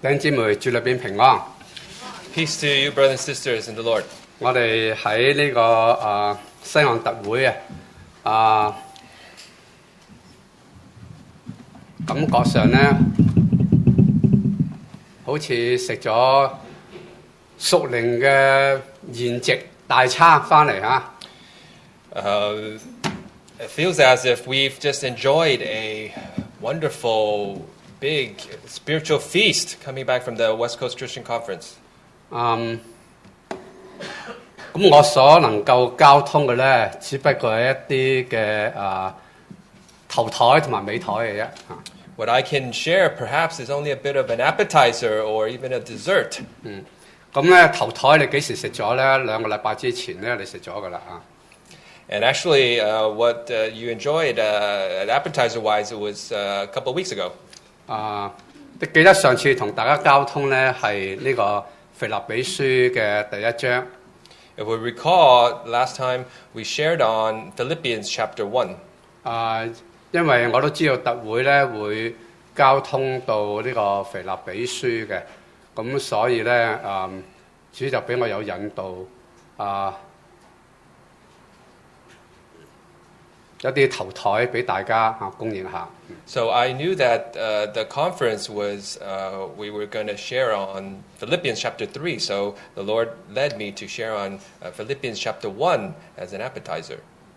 弟兄姊妹，主裏邊平安。 Peace to you, brothers and sisters in the Lord. 我哋喺呢個西岸特會感覺上咧，好似食咗屬靈嘅筵席大餐翻嚟嚇。 It feels as if we've just enjoyed a wonderful, big spiritual feast coming back from the West Coast Christian Conference. 咁我所能夠交通嘅咧，只不過係一啲嘅頭台同埋尾台嘅啫嚇。 What I can share perhaps is only a bit of an appetizer or even a dessert. 咁咧頭台你幾時食咗咧？2個禮拜之前咧，你食咗噶啦啊！ And actually, what you enjoyed appetizer-wise, it was a couple of weeks ago. 你記得上次同大家交通咧係呢個腓立比書嘅第一章。 If we recall, last time we shared on Philippians chapter 1. 因為我都知道特會咧會交通到呢個腓立比書嘅，咁所以咧主就俾我有引導一啲頭台俾大家供應下。 So I knew that the conference was, we were going to share on Philippians chapter 3. So the Lord led me to share on Philippians chapter 1 as an appetizer.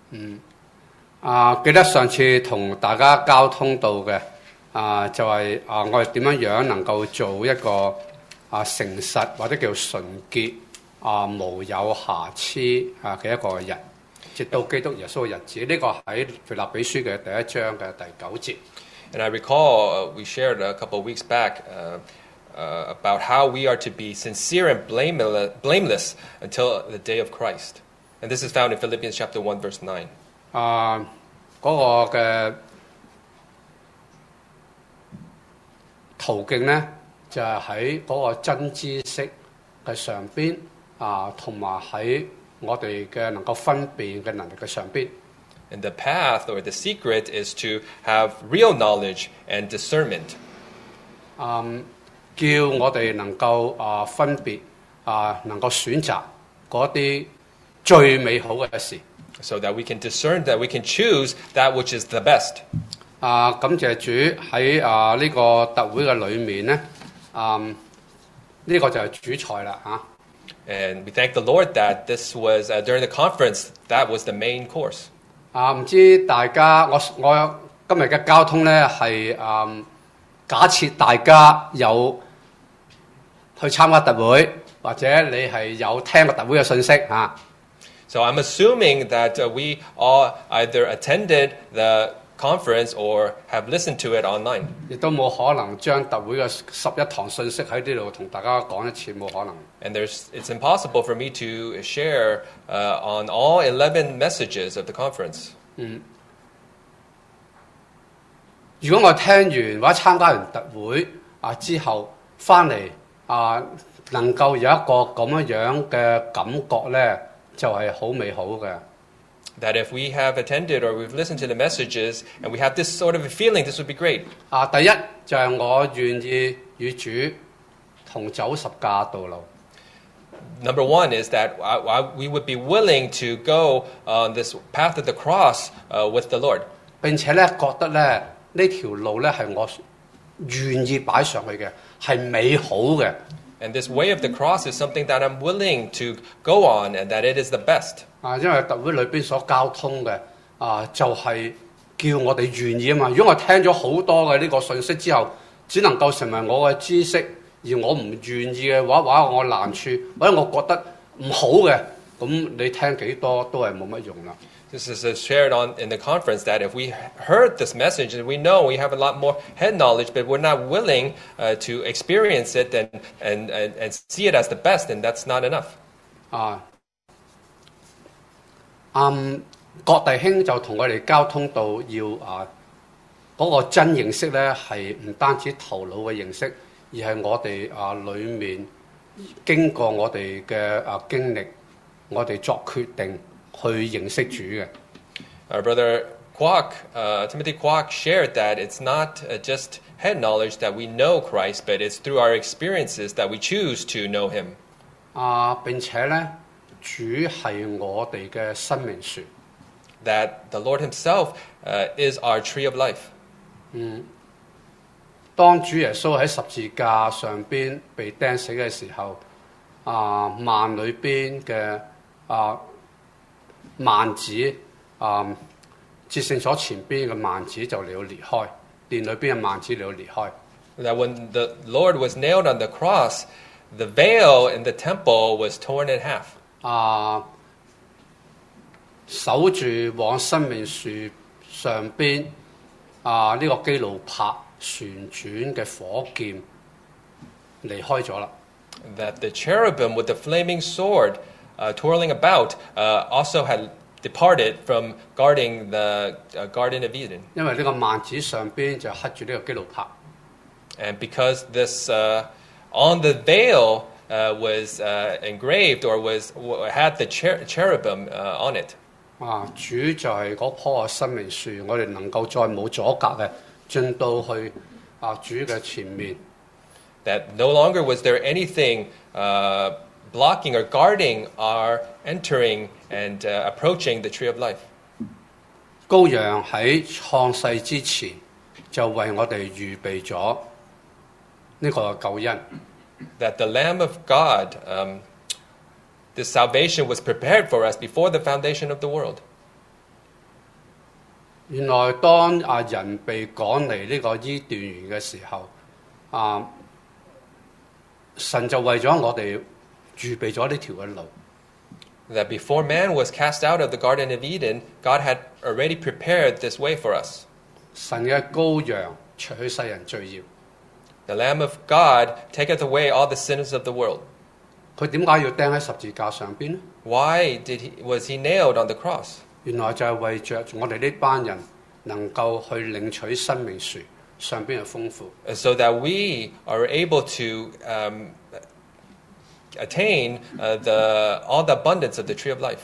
記得上次同大家交通到嘅就係我哋點樣能夠做一個誠實或者叫純潔無有瑕疵嘅一個人。 直到基督耶穌嘅日子，呢個喺腓立比書嘅第一章嘅第9節。 And I recall we shared a couple of weeks back about how we are to be sincere and blameless until the day of Christ. And this is found in Philippians chapter 1, verse 9. 嗰個嘅途徑咧，就係喺嗰個真知識嘅上邊同埋喺 我哋嘅能夠分辨嘅能力嘅上邊。 And the path or the secret is to have real knowledge and discernment. 叫我哋能夠分別能夠選擇嗰啲最美好嘅事。 So that we can discern, that we can choose that which is the best. 感謝主喺呢個特會嘅裏面咧，呢個就係主菜啦嚇。 And we thank the Lord that this was, during the conference, that was the main course. 唔知大家我今日嘅交通咧係假設大家有去參加特會，或者你係有聽過特會嘅信息嚇。 So I'm assuming that we all either attended the conference or have listened to it online. 亦都冇可能將特會嘅11堂信息喺呢度同大家講一次，冇可能。 And it's impossible for me to share on all 11 messages of the conference. 如果我聽完或者參加完特會之後翻嚟能夠有一個咁樣嘅感覺咧，就係好美好嘅。 That if we have attended or we've listened to the messages and we have this sort of a feeling, this would be great. 第一就係我願意與主同走十架道路。 Number one is that we would be willing to go on this path of the cross with the Lord. 並且咧覺得咧呢條路咧係我願意擺上去嘅，係美好嘅。 And this way of the cross is something that I'm willing to go on and that it is the best. 因為特會裏邊所交通嘅就係叫我哋願意啊嘛。如果我聽咗好多嘅呢個信息之後，只能夠成為我嘅知識，而我唔願意嘅話，或者我難處，或者我覺得唔好嘅，咁你聽幾多都係冇乜用啦。 This is shared on in the conference that if we heard this message and we know we have a lot more head knowledge, but we're not willing to experience it and see it as the best, then that's not enough. 各弟兄就同我哋交通到要嗰個真認識咧，係唔單止頭腦嘅認識，而係我哋裏面經過我哋嘅經歷，我哋作決定去認識主嘅。 Our brother Timothy Kwok shared that it's not just head knowledge that we know Christ, but it's through our experiences that we choose to know Him. 並且咧，主係我哋嘅生命樹。 That the Lord Himself is our tree of life. 當主耶穌喺十字架上邊被釘死嘅時候，幔裏邊嘅幔子至聖所前邊嘅幔子就嚟到裂開，殿裏邊嘅幔子嚟到裂開。 That when the Lord was nailed on the cross, the veil in the temple was torn in half. 守住往生命樹上邊呢個基路伯旋轉嘅火劍離開咗啦。 That the cherubim with the flaming sword twirling about also had departed from guarding the Garden of Eden. 因為呢個幔子上邊就刻住呢個基路伯。 And because this on the veil was engraved or had the cherubim on it. 主就係嗰棵生命樹，我哋能夠再冇阻隔嘅進到去主嘅前面。 That no longer was there anything blocking or guarding our entering and approaching the tree of life. 羔羊喺創世之前就為我哋預備咗呢個救恩。 That the Lamb of God, this salvation was prepared for us before the foundation of the world. 原來當人被趕離呢個伊甸園嘅時候，神就為咗我哋預備咗呢條嘅路。 That before man was cast out of the Garden of Eden, God had already prepared this way for us. 神嘅羔羊除去世人罪孽。 The Lamb of God taketh away all the sins of the world. 佢點解要釘喺十字架上邊呢？ Why was he nailed on the cross? 原來就係為着我哋呢班人能夠去領取生命樹上邊嘅豐富。 So that we are able to attain all the abundance of the tree of life.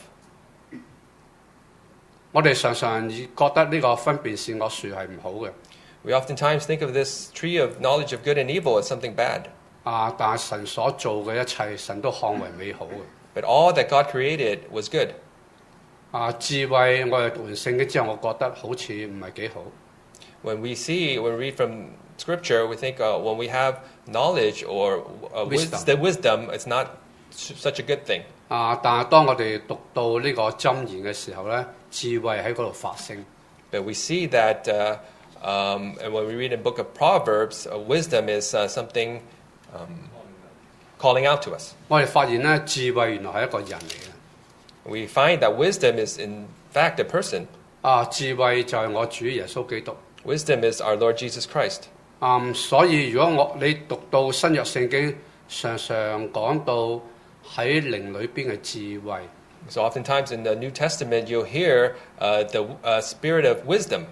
我哋常常覺得呢個分辨善惡樹係唔好嘅。 We oftentimes think of this tree of knowledge of good and evil as something bad. 但係神所做嘅一切，神都看為美好嘅。 But all that God created was good. 智慧，我哋讀完聖經之後，我覺得好似唔係幾好。 When we read from Scripture, we think when we have knowledge or wisdom, it's not such a good thing. 但係當我哋讀到呢個箴言嘅時候咧，智慧喺嗰度發聲。 But we see that, and when we read in the book of Proverbs, wisdom is something calling out to us. 我哋發現咧，智慧原來係一個人嚟嘅。 We find that wisdom is in fact a person. 智慧就係我主耶穌基督。 Wisdom is our Lord Jesus Christ. 所以如果你讀到新約聖經，常常講到喺靈裏邊嘅智慧。 So oftentimes in the New Testament, you'll hear the spirit of wisdom.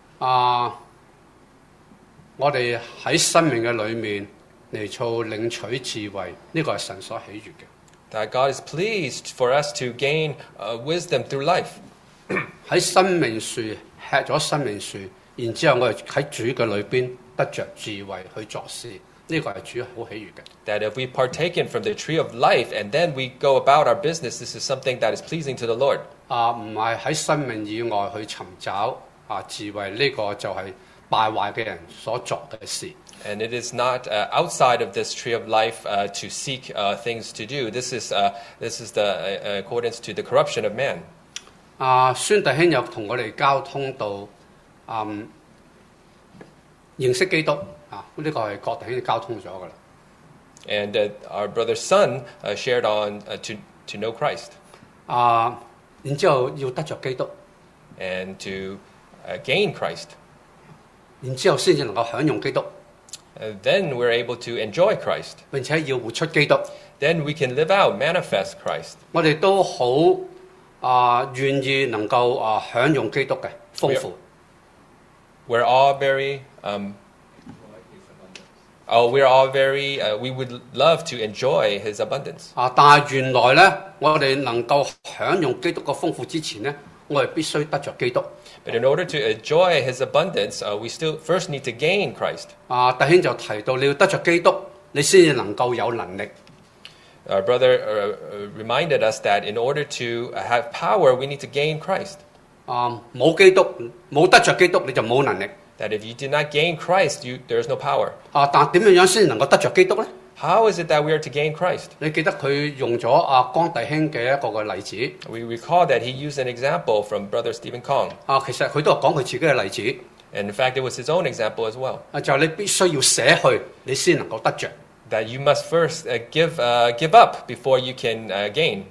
我哋喺生命嘅裏面嚟做領取智慧，呢個係神所喜悅嘅。 That God is pleased for us to gain wisdom through life. 喺生命樹吃咗生命樹，然之後我哋喺主嘅裏邊得着智慧去作事，呢個係主好喜悅嘅。 That if we partaken from the tree of life and then we go about our business, this is something that is pleasing to the Lord. 唔係喺生命以外去尋找智慧，呢個就係敗壞嘅人所作嘅事。 And it is not outside of this tree of life to seek things to do. This is the accordance to the corruption of man. 孫弟兄有同我哋交通到認識基督呢個係各弟兄交通咗噶啦。 And our brother's son shared on to know Christ. 然之後要得着基督， And to gain Christ. 然之後先至能夠享用基督， Then we're able to enjoy Christ. 並且要活出基督。 Then we can live out, manifest Christ. 我哋都好願意能夠享用基督嘅豐富。 We're all very, we would love to enjoy His abundance. 但係原來咧，我哋能夠享用基督嘅豐富之前咧， 我哋必須得着基督。 But in order to enjoy his abundance, we still first need to gain Christ. 弟兄就提到你要得着基督，你先至能夠有能力。 Our brother reminded us that in order to have power, we need to gain Christ. 冇基督，冇得着基督，你就冇能力。 That if you did not gain Christ, there is no power. 但點樣先能夠得着基督呢？ How is it that we are to gain Christ? 你記得佢用咗江弟兄嘅一個嘅例子。 We recall that he used an example from Brother Stephen Kong. 其實佢都係講佢自己嘅例子。 And in fact, it was his own example as well. 就係你必須要捨去，你先能夠得着。 That you must first give up before you can gain.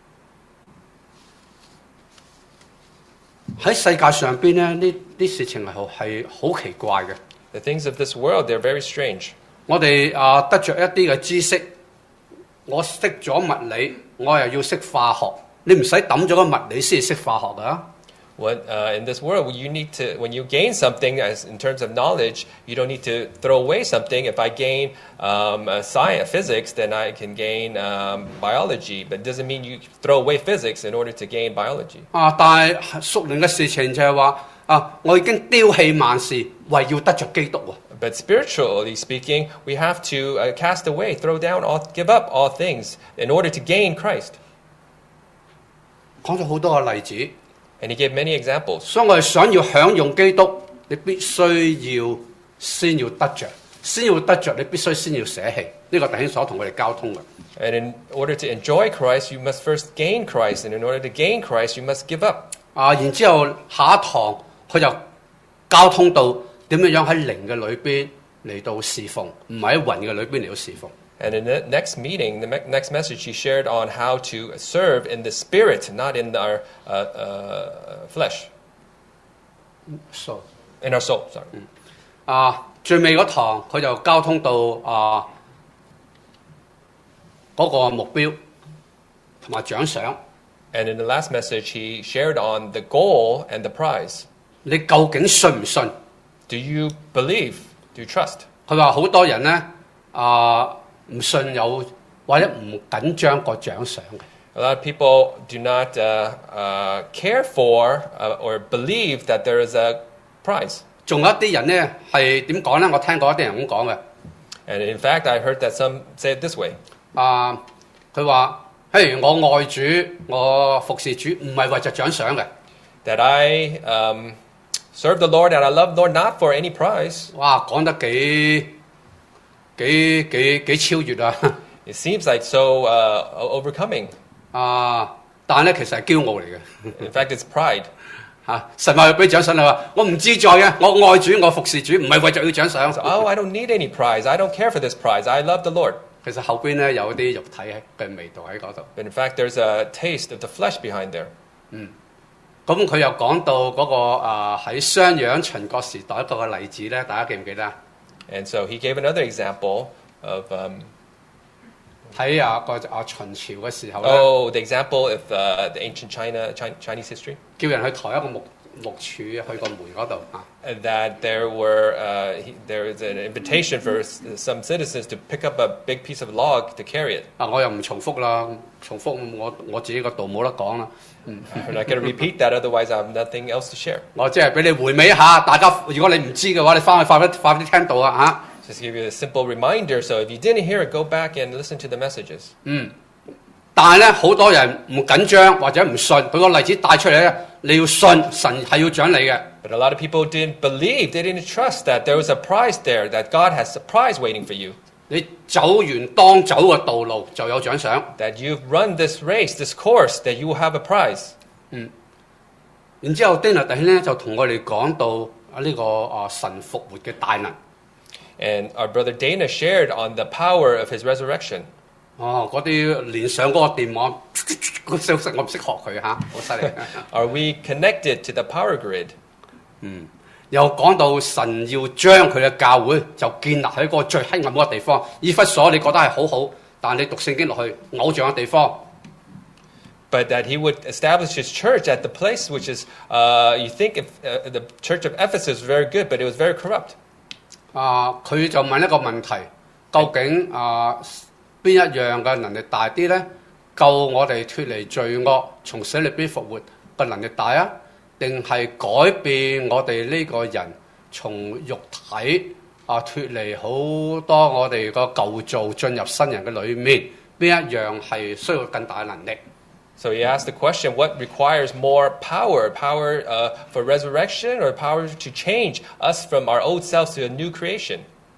喺世界上邊咧，呢啲事情係好奇怪嘅。 The things of this world, they're very strange. 我哋得着一啲嘅知識，我識咗物理，我又要識化學。你唔使抌咗個物理先至識化學㗎。 In this world, you need to, when you gain something as in terms of knowledge, you don't need to throw away something. If I gain science, physics, then I can gain biology. But it doesn't mean you throw away physics in order to gain biology. 但係屬靈嘅事情就係話我已經丟棄萬事，為要得着基督喎。 But spiritually speaking, we have to cast away, throw down, give up all things in order to gain Christ. 講咗好多個例子。 And he gave many examples. 所以我哋想要享用基督，你必須要先要得着，先要得着，你必須先要捨棄。呢個弟兄所同我哋交通嘅。 And in order to enjoy Christ, you must first gain Christ. And in order to gain Christ, you must give up. 然之後下一堂佢就交通到點樣喺靈嘅裏邊嚟到侍奉，唔係喺魂嘅裏邊嚟到侍奉。 And in the next meeting, the next message, he shared on how to serve in the spirit, not in our flesh. So, In our soul, sorry. 最尾嗰堂佢就交通到嗰個目標同埋獎賞。 And in the last message, he shared on the goal and the prize. 你究竟信唔信？ Do you believe? Do you trust? 佢話好多人咧唔信有或者唔緊張個獎賞嘅。 A lot of people do not care for or believe that there is a prize. 仲有一啲人咧係點講咧？我聽過一啲人咁講嘅。 And in fact, I heard that some say it this way. 佢話：譬如我愛主，我服侍主，唔係為着獎賞嘅。 That I serve the Lord and I love the Lord not for any prize. 哇，講得幾超越啊！ It seems like so overcoming. 但係咧其實係驕傲嚟嘅。 In fact, it's pride. 神話要俾獎賞你話，我唔自在嘅，我愛主，我服侍主，唔係為着要獎賞。 Oh, I don't need any prize. I don't care for this prize. I love the Lord. 其實後邊咧有啲肉體嘅味道喺嗰度。 But in fact, there's a taste of the flesh behind there. 咁佢又講到嗰個喺商鞅秦國時代一個嘅例子咧，大家記唔記得啊？ And so he gave another example of 喺秦朝嘅時候咧， the example of the ancient Chinese history. 叫人去抬一個木柱去個門嗰度 That there was an invitation for some citizens to pick up a big piece of log to carry it. 我又唔重複啦，重複我自己個道冇得講啦。 I'm not going to repeat that, otherwise I have nothing else to share. 我即係俾你回味一下，大家如果你唔知嘅話，你翻去快啲聽到啊 Just give you a simple reminder, so if you didn't hear it, go back and listen to the messages. 但係咧，好多人唔緊張或者唔信，佢個例子帶出嚟咧，你要信神係要獎你嘅。 But a lot of people didn't believe, they didn't trust that there was a prize there, that God has a prize waiting for you. 你走完當走嘅道路就有獎賞。 That you've run this race, this course, that you will have a prize. 然之後 Dana 弟兄咧就同我哋講到呢個神復活嘅大能。 And our brother Dana shared on the power of his resurrection. 嗰啲連上嗰個電網個消息我唔識學佢好犀利。 Are we connected to the power grid? 又講到神要將佢嘅教會就建立喺嗰個最黑暗嗰個地方。以弗所你覺得係好好，但你讀聖經落去偶像嘅地方。 But that he would establish his church at the place which is, you think the church of Ephesus was very good, but it was very corrupt. 佢就問一個問題：究竟邊一樣嘅能力大啲呢？救我哋脱離罪惡，從死裏邊復活， 嘅能力大啊，定係改變我哋呢個人從肉體脫離好多我哋個舊造進入新人嘅裏面，邊一樣係需要更大嘅能力？ So he asked the question, what requires more power? Power for resurrection or power to change us from our old selves to a new creation?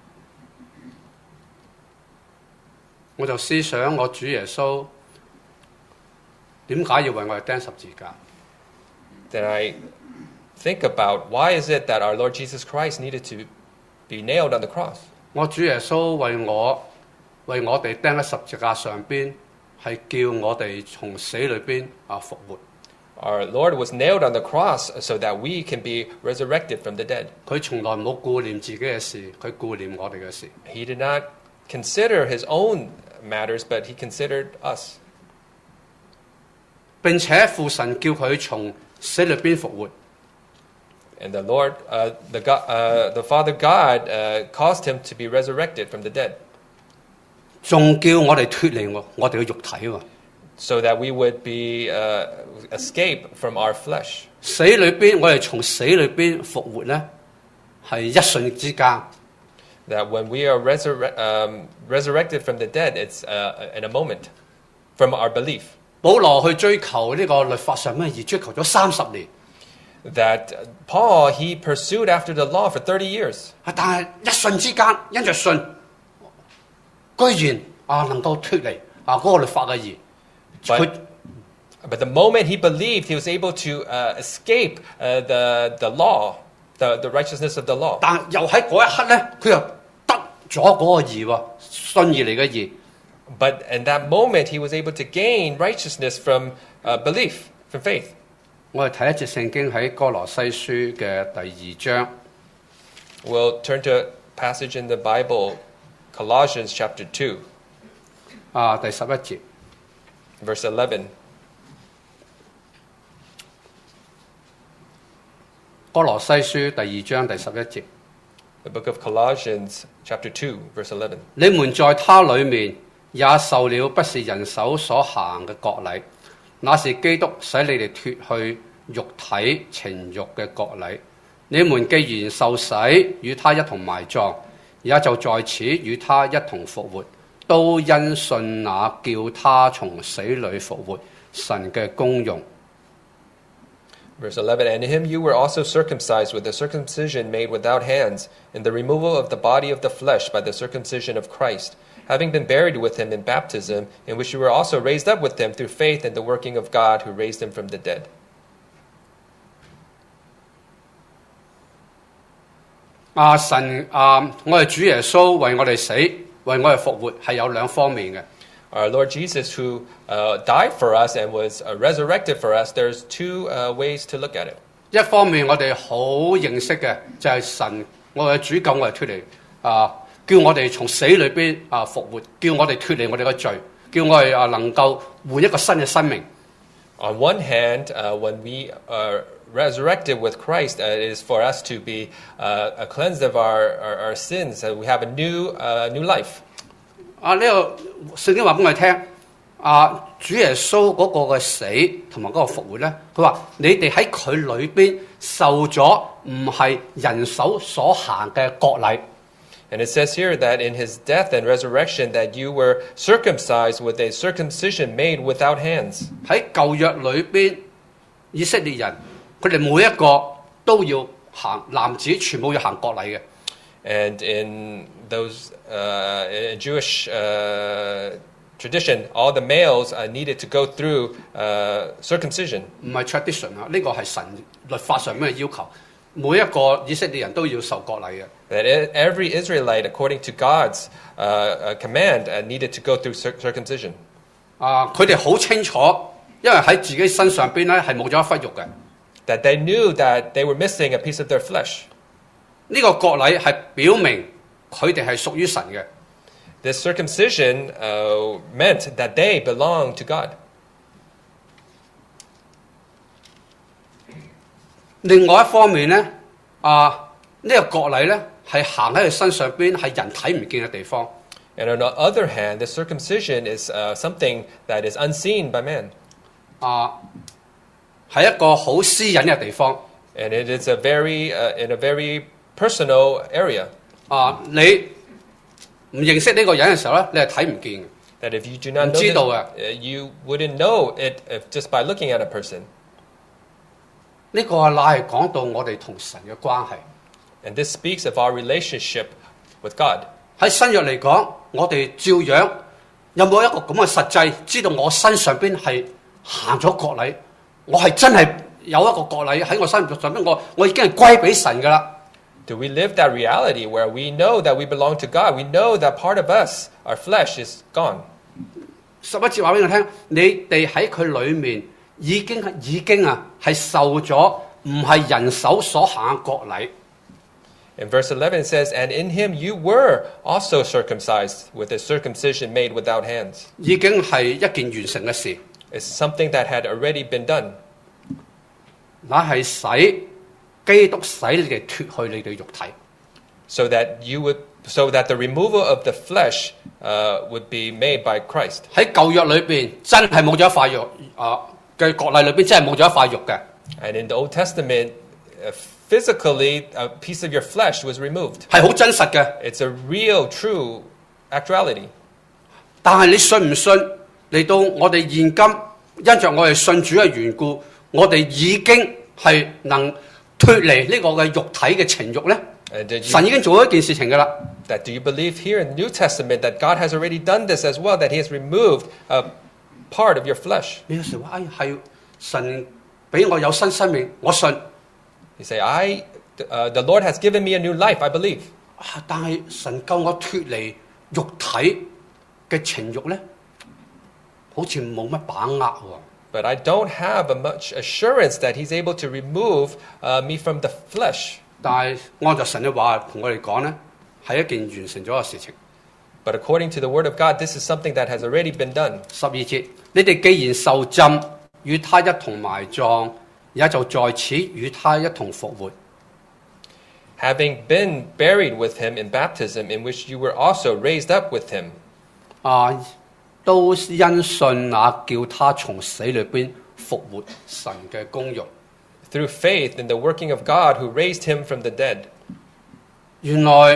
我就思想我主耶穌點解要為我哋釘十字架？ Then I think about why is it that our Lord Jesus Christ needed to be nailed on the cross? 我主耶穌為我哋釘喺十字架上邊，係叫我哋從死裏邊復活。 Our Lord was nailed on the cross so that we can be resurrected from the dead. 佢從來冇顧念自己嘅事，佢顧念我哋嘅事。 He did not consider his own matters, but he considered us. 並且父神叫佢從死裏邊復活。 And the Lord, the Father God, caused him to be resurrected from the dead, 仲叫我哋脫離我哋嘅肉體喎。 so that we would be escape from our flesh. 死裏邊，我哋從死裏邊復活咧，係一瞬之間。 That when we are resurrected from the dead, it's in a moment from our belief. 保羅去追求呢個律法上咩義，追求咗30年， That Paul, he pursued after the law for 30 years. 但係一瞬之間，因着信，居然能夠脫離嗰個律法嘅義。 But the moment he believed, he was able to escape the law, the righteousness of the law. 但又喺嗰一刻咧，佢又得咗嗰個義喎，信而嚟嘅義。 But in that moment, he was able to gain righteousness from belief, from faith. 我哋睇一節聖經喺哥羅西書嘅第2章， We'll turn to a passage in the Bible, Colossians chapter 2, 第11節。 verse 11. 哥羅西書第2章第11節。 The book of Colossians chapter 2, verse 11. 你們在他裏面也受了不是人手所行嘅割禮，那是基督使你哋脱去肉體情慾嘅割禮。你們既然受洗，與他一同埋葬，也就在此與他一同復活，都因信那叫他從死裏復活神嘅功用。 Verse 11, and in him you were also circumcised with a circumcision made without hands, in the removal of the body of the flesh by the circumcision of Christ, having been buried with him in baptism, in which you were also raised up with him through faith in the working of God who raised him from the dead. 神我哋主耶穌為我哋死，為我哋復活，係有兩方面嘅。 Our Lord Jesus, who died for us and was resurrected for us, there's two ways to look at it. 一方面我哋好認識嘅就係神，我哋主救我哋脱離叫我哋從死裏邊復活，叫我哋脱離我哋嘅罪，叫我哋能夠換一個新嘅生命。 On one hand, when we are resurrected with Christ, it is for us to be cleansed of our sins, we have a new life. 呢個聖經話俾我哋聽，主耶穌嗰個嘅死同埋嗰個復活咧，佢話你哋喺佢裏邊受咗唔係人手所行嘅割禮。 And it says here that in his death and resurrection that you were circumcised with a circumcision made without hands. 喺舊約裏邊，以色列人佢哋每一個都要行，男子全部要行割禮嘅。 And in those in Jewish tradition, all the males needed to go through circumcision. 唔係 tradition 呢個係神律法上面嘅要求，每一個以色列人都要受割禮嘅。 That every Israelite, according to God's command, needed to go through circumcision. 佢哋好清楚，因為喺自己身上邊咧係冇咗一忽肉嘅。 That they knew that they were missing a piece of their flesh. 呢個割禮係表明佢哋係屬於神嘅。 This circumcision meant that they belonged to God. 另外一方面咧，呢個割禮咧係行喺佢身上邊，係人睇唔見嘅地方。 And on the other hand, the circumcision is something that is unseen by man. 係一個好私隱嘅地方。 And it is a in a very personal area. 你唔認識呢個人嘅時候咧，你係睇唔見嘅。 That if you do not know 唔知道嘅。 you wouldn't know it just by looking at a person. 呢個乃係講到我哋同神嘅關係。 And this speaks of our relationship with God. 喺新約嚟講，我哋照樣有冇一個咁嘅實際，知道我身上邊係行咗國禮，我係真係有一個國禮喺我身上邊，我已經係歸俾神㗎啦。 Do we live that reality where we know that we belong to God? We know that part of us, our flesh, is gone. 11節話俾我聽，你哋喺佢裏面已經係受咗唔係人手所行嘅國禮。 In verse 11 it says, And in him you were also circumcised with a circumcision made without hands. 已經係一件完成嘅事， It's something that had already been done. 乃係使基督使你哋脱去你哋肉體。 So that the removal of the flesh would be made by Christ. 喺舊約裏邊真係冇咗一塊肉嘅國禮裏邊真係冇咗一塊肉嘅。 And in the Old Testament, physically, a piece of your flesh was removed. 係好真實嘅。 It's a real, true actuality. 但係你信唔信嚟到我哋現今，因着我哋信主嘅緣故，我哋已經係能脱離呢個嘅肉體嘅情慾咧？神已經做咗一件事情㗎啦。 Do you believe here in the New Testament that God has already done this as well, that he has removed a part of your flesh? 你有時話係神俾我有新生命，我信。 You say, the Lord has given me a new life, I believe. 但係神救我脱離肉體嘅情慾咧，好似冇乜把握喎。 But I don't have much assurance that he's able to remove me from the flesh. 但係按照神嘅話同我哋講咧，係一件完成咗嘅事情。 But according to the word of God, this is something that has already been done. 12節，你哋既然受浸，與他一同埋葬，也就在此與他一同復活。 Having been buried with him in baptism, in which you were also raised up with him. 都因信那叫他從死裏邊復活神嘅功用。 Through faith in the working of God who raised him from the dead. 原來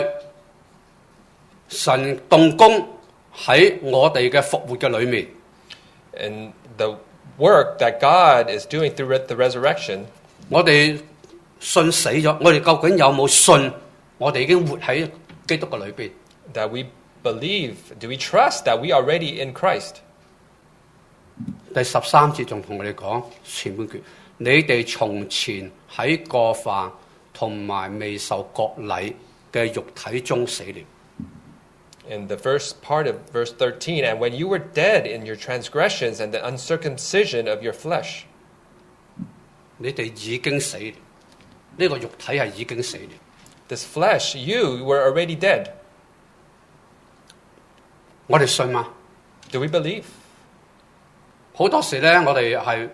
神動工喺我哋嘅復活嘅裏面。 And the work that God is doing through the resurrection. 我哋信死咗，我哋究竟有冇信？我哋已經活喺基督嘅裏邊。 That we believe, do we trust that we are already in Christ? 第13節仲同我哋講前半句，你哋從前喺過犯同埋未受割禮嘅肉體中死了。 In the first part of verse 13, and when you were dead in your transgressions and the uncircumcision of your flesh. 你哋已經死了，呢個肉體係已經死了。 This flesh, you were already dead. 我哋信嗎？ Do we believe? 好多時咧，我哋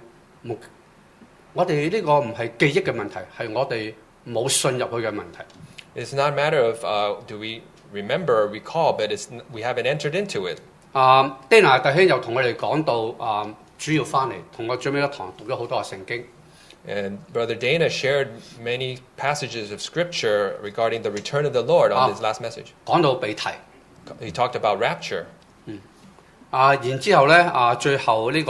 呢個唔係記憶嘅問題，係我哋冇信入去嘅問題。 It's not a matter of do we remember or recall, but we haven't entered into it. Dana 弟兄又同我哋講到主要翻嚟，同我最尾一堂讀咗好多嘅聖經。 And Brother Dana shared many passages of Scripture regarding the return of the Lord on his last message. 講到被提。 He talked about rapture. 然之後咧最後呢、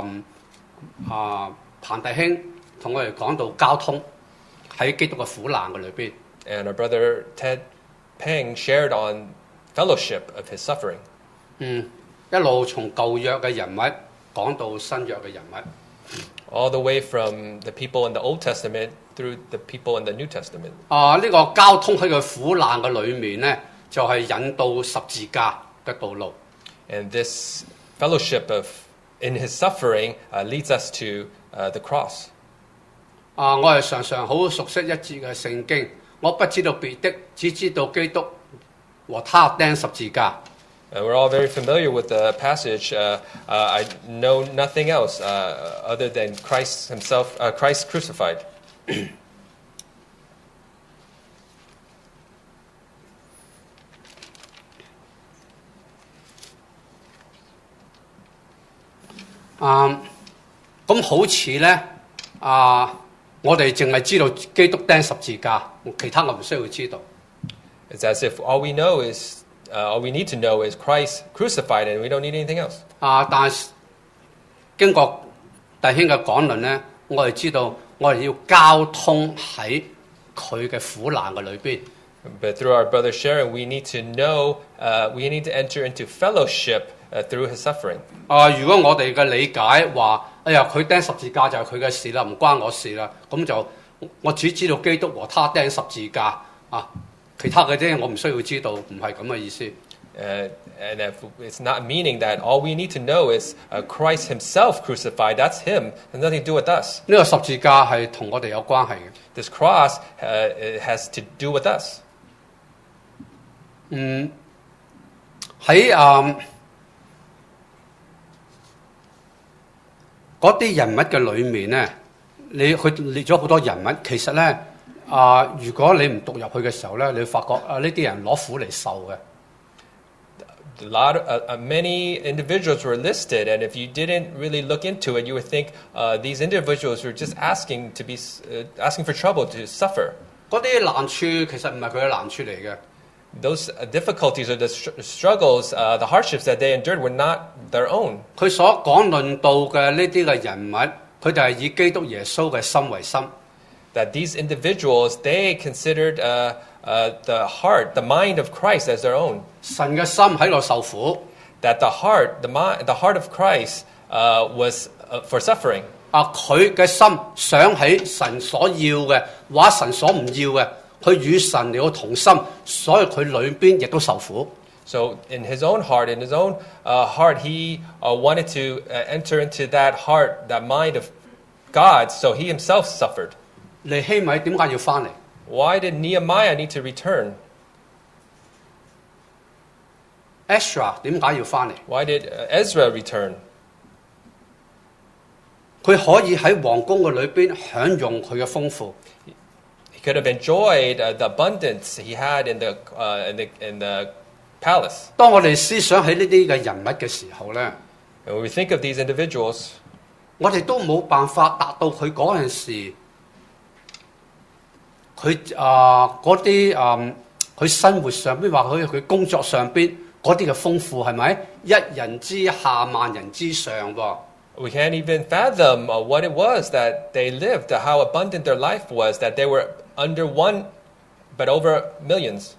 彭弟兄同我哋講到交通喺基督嘅苦難嘅裏邊。 And our brother Ted Peng shared on fellowship of his suffering. 一路從舊約嘅人物講到新約嘅人物。 All the way from the people in the Old Testament through the people in the New Testament. 呢個交通喺佢苦難嘅裏面咧，就係引到十字架嘅道路。 And this fellowship in his suffering leads us to the cross. 我係常常好熟悉一節嘅聖經，我不知道別的，只知道基督和他釘十字架。 We're all very familiar with the passage. I know nothing else other than Christ himself, Christ crucified. 咁好似咧， 我哋淨係知道基督釘十字架，其他我唔需要知道。 It's as if all we need to know is Christ crucified, and we don't need anything else. 但係經過弟兄嘅講論咧，我哋知道我哋要交通喺佢嘅苦難嘅裏邊。 But through our brother sharing, we need to know, we need to enter into fellowship through his suffering. 如果我哋嘅理解話，哎呀，佢釘十字架就係佢嘅事啦，唔關我事啦，咁就我只知道基督和他釘十字架其他嘅啫我唔需要知道，唔係咁嘅意思。 And if it's not meaning that all we need to know is Christ himself crucified, that's him, has nothing to do with us. 呢個十字架係同我哋有關係嘅。 This cross it has to do with us. 喺嗰啲人物嘅裏面咧，佢列咗好多人物，其實咧如果你唔讀入去嘅時候咧，你會發覺呢啲人攞苦嚟受嘅。 Many individuals were listed, and if you didn't really look into it, you would think these individuals were just asking for trouble, to suffer. 嗰啲難處其實唔係佢嘅難處嚟嘅。 Those difficulties or the struggles, the hardships that they endured were not their own. 佢所講論到嘅呢啲嘅人物，佢哋係以基督耶穌嘅心為心。 That these individuals, they considered the heart, the mind of Christ as their own. 神嘅心喺度受苦。 That the heart of Christ was for suffering. 佢嘅心想起神所要嘅，或者神所唔要嘅，佢與神嚟到同心，所以佢裏邊亦都受苦。 So in his own heart, he wanted to enter into that heart, that mind of God, so he himself suffered. 尼希米點解要翻嚟？ Why did Nehemiah need to return? Ezra 點解要翻嚟？ Why did Ezra return? 佢可以喺皇宮嘅裏邊享用佢嘅豐富。 He could have enjoyed the abundance he had in the palace. 當我哋思想起呢啲嘅人物嘅時候咧， And when we think of these individuals, 我哋都冇辦法達到佢嗰陣時，佢嗰啲佢生活上邊或者佢工作上邊嗰啲嘅豐富係咪？一人之下萬人之上噃。 we can't even fathom what it was that they lived, how abundant their life was, that they were under one, but over millions.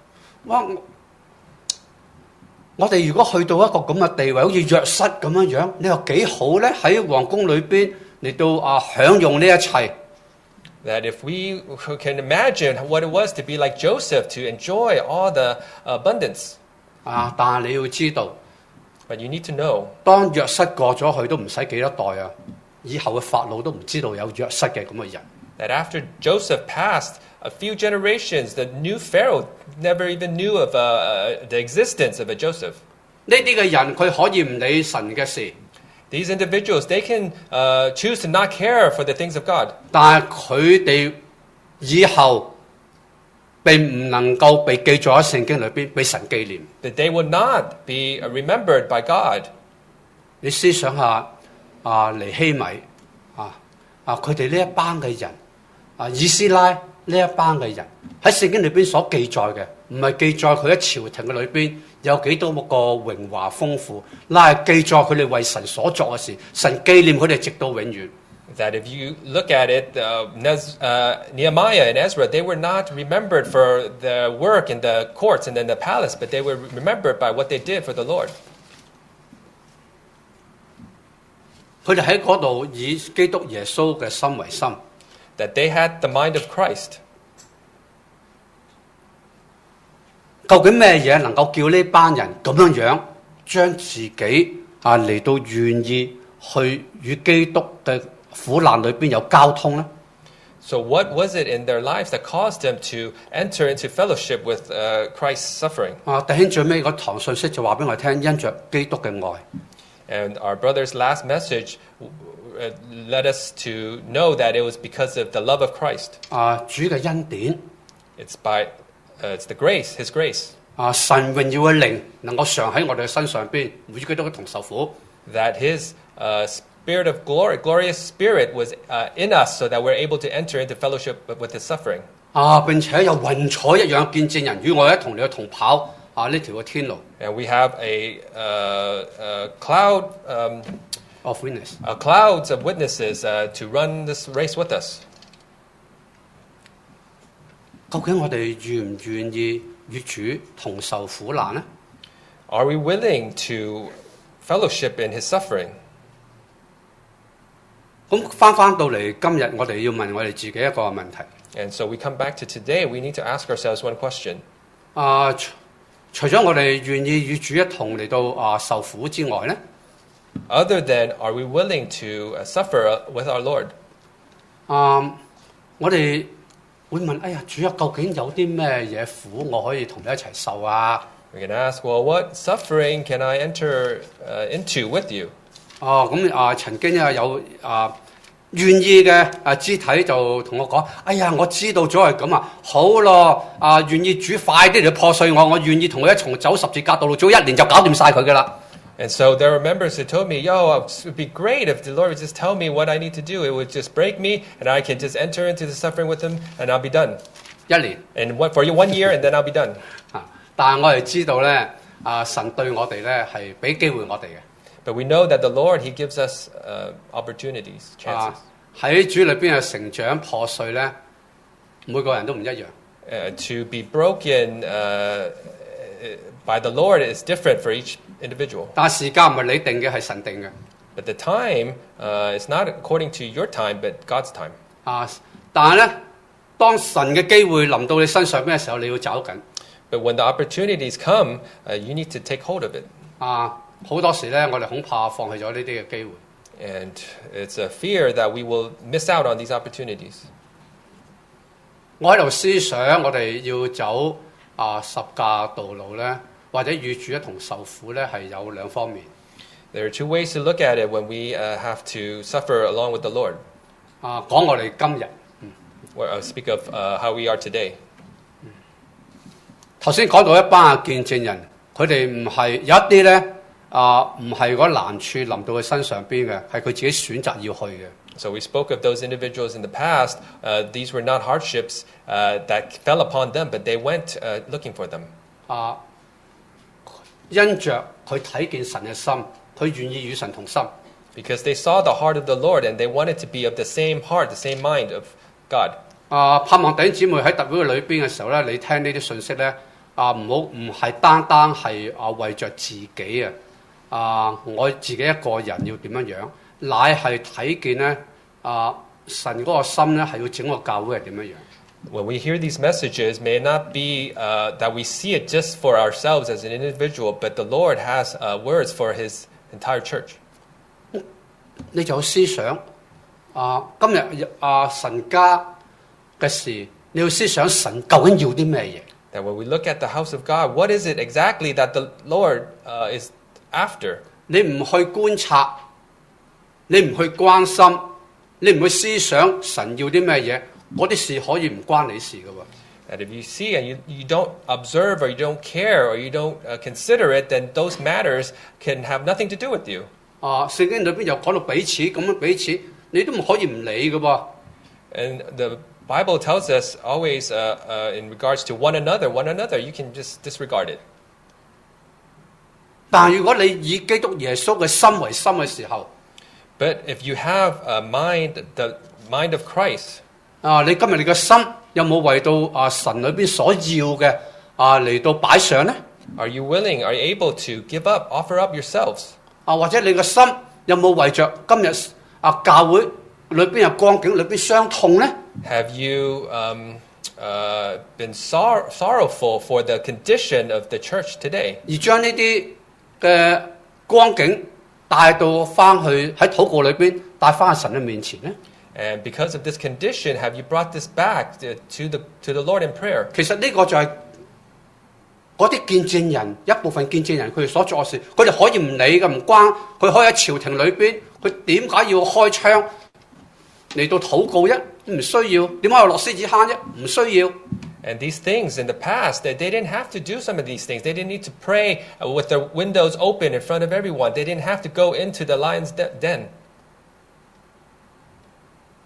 我哋如果去到一個咁嘅地位，好似約瑟咁樣樣，你話幾好咧？喺皇宮裏邊嚟到享用呢一切。 That if we can imagine what it was to be like Joseph, to enjoy all the abundance. 但係你要知道， But you need to know, 當約瑟過咗去都唔使幾多代啊，以後嘅法老都唔知道有約瑟嘅咁嘅人。 that after Joseph passed, a few generations, the new Pharaoh never even knew of the existence of a Joseph. 呢啲嘅人佢可以唔理神嘅事， These individuals, they can choose to not care for the things of God. 但係佢哋以後並唔能夠被記載喺聖經裏邊，俾神紀念。 That they will not be remembered by God. 你思想下尼希米佢哋呢一班嘅人以斯拉呢一班嘅人喺聖經裏邊所記載嘅，唔係記載佢喺朝廷嘅裏邊有幾多個榮華豐富，乃係記載佢哋為神所作嘅事，神紀念佢哋直到永遠。 That if you look at it, Nehemiah and Ezra, they were not remembered for their work in the courts and in the palace, but they were remembered by what they did for the Lord. 佢哋喺嗰度以基督耶穌嘅心為心。 That they had the mind of Christ. 究竟咩嘢能夠叫呢班人咁樣樣將自己嚟到願意去與基督嘅苦難裏邊有交通呢？ So what was it in their lives that caused them to enter into fellowship with Christ's suffering? 弟兄最尾嗰堂信息就話俾我聽，因着基督嘅愛。 And our brother's last message led us to know that it was because of the love of Christ. 主嘅恩典。 It's the grace, His grace. 神榮耀嘅靈能夠常喺我哋嘅身上邊，每基督都同受苦。 That His spirit of glory, glorious spirit was in us so that we're able to enter into fellowship with his suffering. 並且有雲彩一樣見證人與我一同嚟同跑呢條嘅天路 And we have a cloud, of witness。 clouds of witnesses to run this race with us. 究竟我哋願唔願意與主同受苦難呢？ Are we willing to fellowship in his suffering? 咁翻到嚟今日，我哋要問我哋自己一個問題。 And so we come back to today, we need to ask ourselves one question. 除咗我哋願意與主一同嚟到受苦之外呢， Other than, are we willing to suffer with our Lord? 我哋會問：哎呀，主啊，究竟有啲咩嘢苦我可以同你一齊受啊？ We can ask, well, what suffering can I enter into with you? 曾經有願意嘅肢體就同我講：哎呀，我知道咗係咁啊，好咯，願意主快啲嚟破碎我，我願意同佢一齊走十字架道路，早1年就搞掂晒佢噶啦。 And so there were members who told me, it would be great if the Lord would just tell me what I need to do. It would just break me, and I can just enter into the suffering with him, and I'll be done. 1年 And for 1 year, and then I'll be done. 但係我哋知道咧，神對我哋咧係俾機會我哋嘅。 But we know that the Lord, he gives us opportunities, chances. 喺主裏邊嘅成長破碎咧，每個人都唔一樣。 To be broken by the Lord is different for each individual. 但係時間唔係你定嘅，係神定嘅。 But the time is not according to your time, but God's time. 但係咧，當神嘅機會臨到你身上邊嘅時候，你要找緊。 But when the opportunities come, you need to take hold of it. 好多時咧，我哋恐怕放棄咗呢啲嘅機會。 And it's a fear that we will miss out on these opportunities. 我喺度思想，我哋要走十架道路咧，或者與主一同受苦咧，係有兩方面。 There are two ways to look at it when we have to suffer along with the Lord. 講我哋今日， Where speak of how we are today. 頭先講到一班嘅見證人，佢哋唔係有一啲咧，唔係嗰難處臨到佢身上邊嘅，係佢自己選擇要去嘅。 So we spoke of those individuals in the past. These were not hardships that fell upon them, but they went looking for them. 因着佢睇見神嘅心，佢願意與神同心。 Because they saw the heart of the Lord and they wanted to be of the same heart, the same mind of God. 盼望弟兄姊妹喺特會裏邊嘅時候咧，你聽呢啲信息咧，唔係單單係為着自己我自己一個人要點樣樣，乃係睇見咧神嗰個心咧係要整個教會係點樣樣。 When we hear these messages, may it not be that we see it just for ourselves as an individual, but the Lord has words for His entire church. 你就思想今日神家嘅事，你要思想神究竟要啲咩嘢？ That when we look at the house of God, what is it exactly that the Lord is after? 你唔去觀察，你唔去關心，你唔去思想神要啲咩嘢，嗰啲事可以唔關你事㗎喎。 That if you see and you don't observe or you don't care or you don't consider it, then those matters can have nothing to do with you. 聖經裏邊又講到彼此咁樣彼此，你都唔可以唔理㗎喎。 And the Bible tells us always in regards to one another, you can just disregard it. 但如果你以基督耶穌嘅心為心嘅時候， But if you have the mind of Christ, 你今日你嘅心有冇為到神裏邊所要嘅嚟到擺上呢？ are you willing, are you able to give up, offer up yourselves? 或者你嘅心有冇為着今日教會裏邊嘅光景裏邊傷痛呢？ Have you been sorrowful for the condition of the church today? 而將呢啲嘅光景帶到翻去喺禱告裏邊帶翻去神嘅面前呢？ And because of this condition, have you brought this back to the Lord in prayer? 其實呢個就係嗰啲見證人一部分見證人佢哋所做嘅事，佢哋可以唔理嘅，唔關佢可以喺朝廷裏邊，佢點解要開槍嚟到禱告啫？唔需要，點解要落獅子坑啫？唔需要。 And these things in the past, they didn't have to do some of these things. They didn't need to pray with the windows open in front of everyone. They didn't have to go into the lion's den.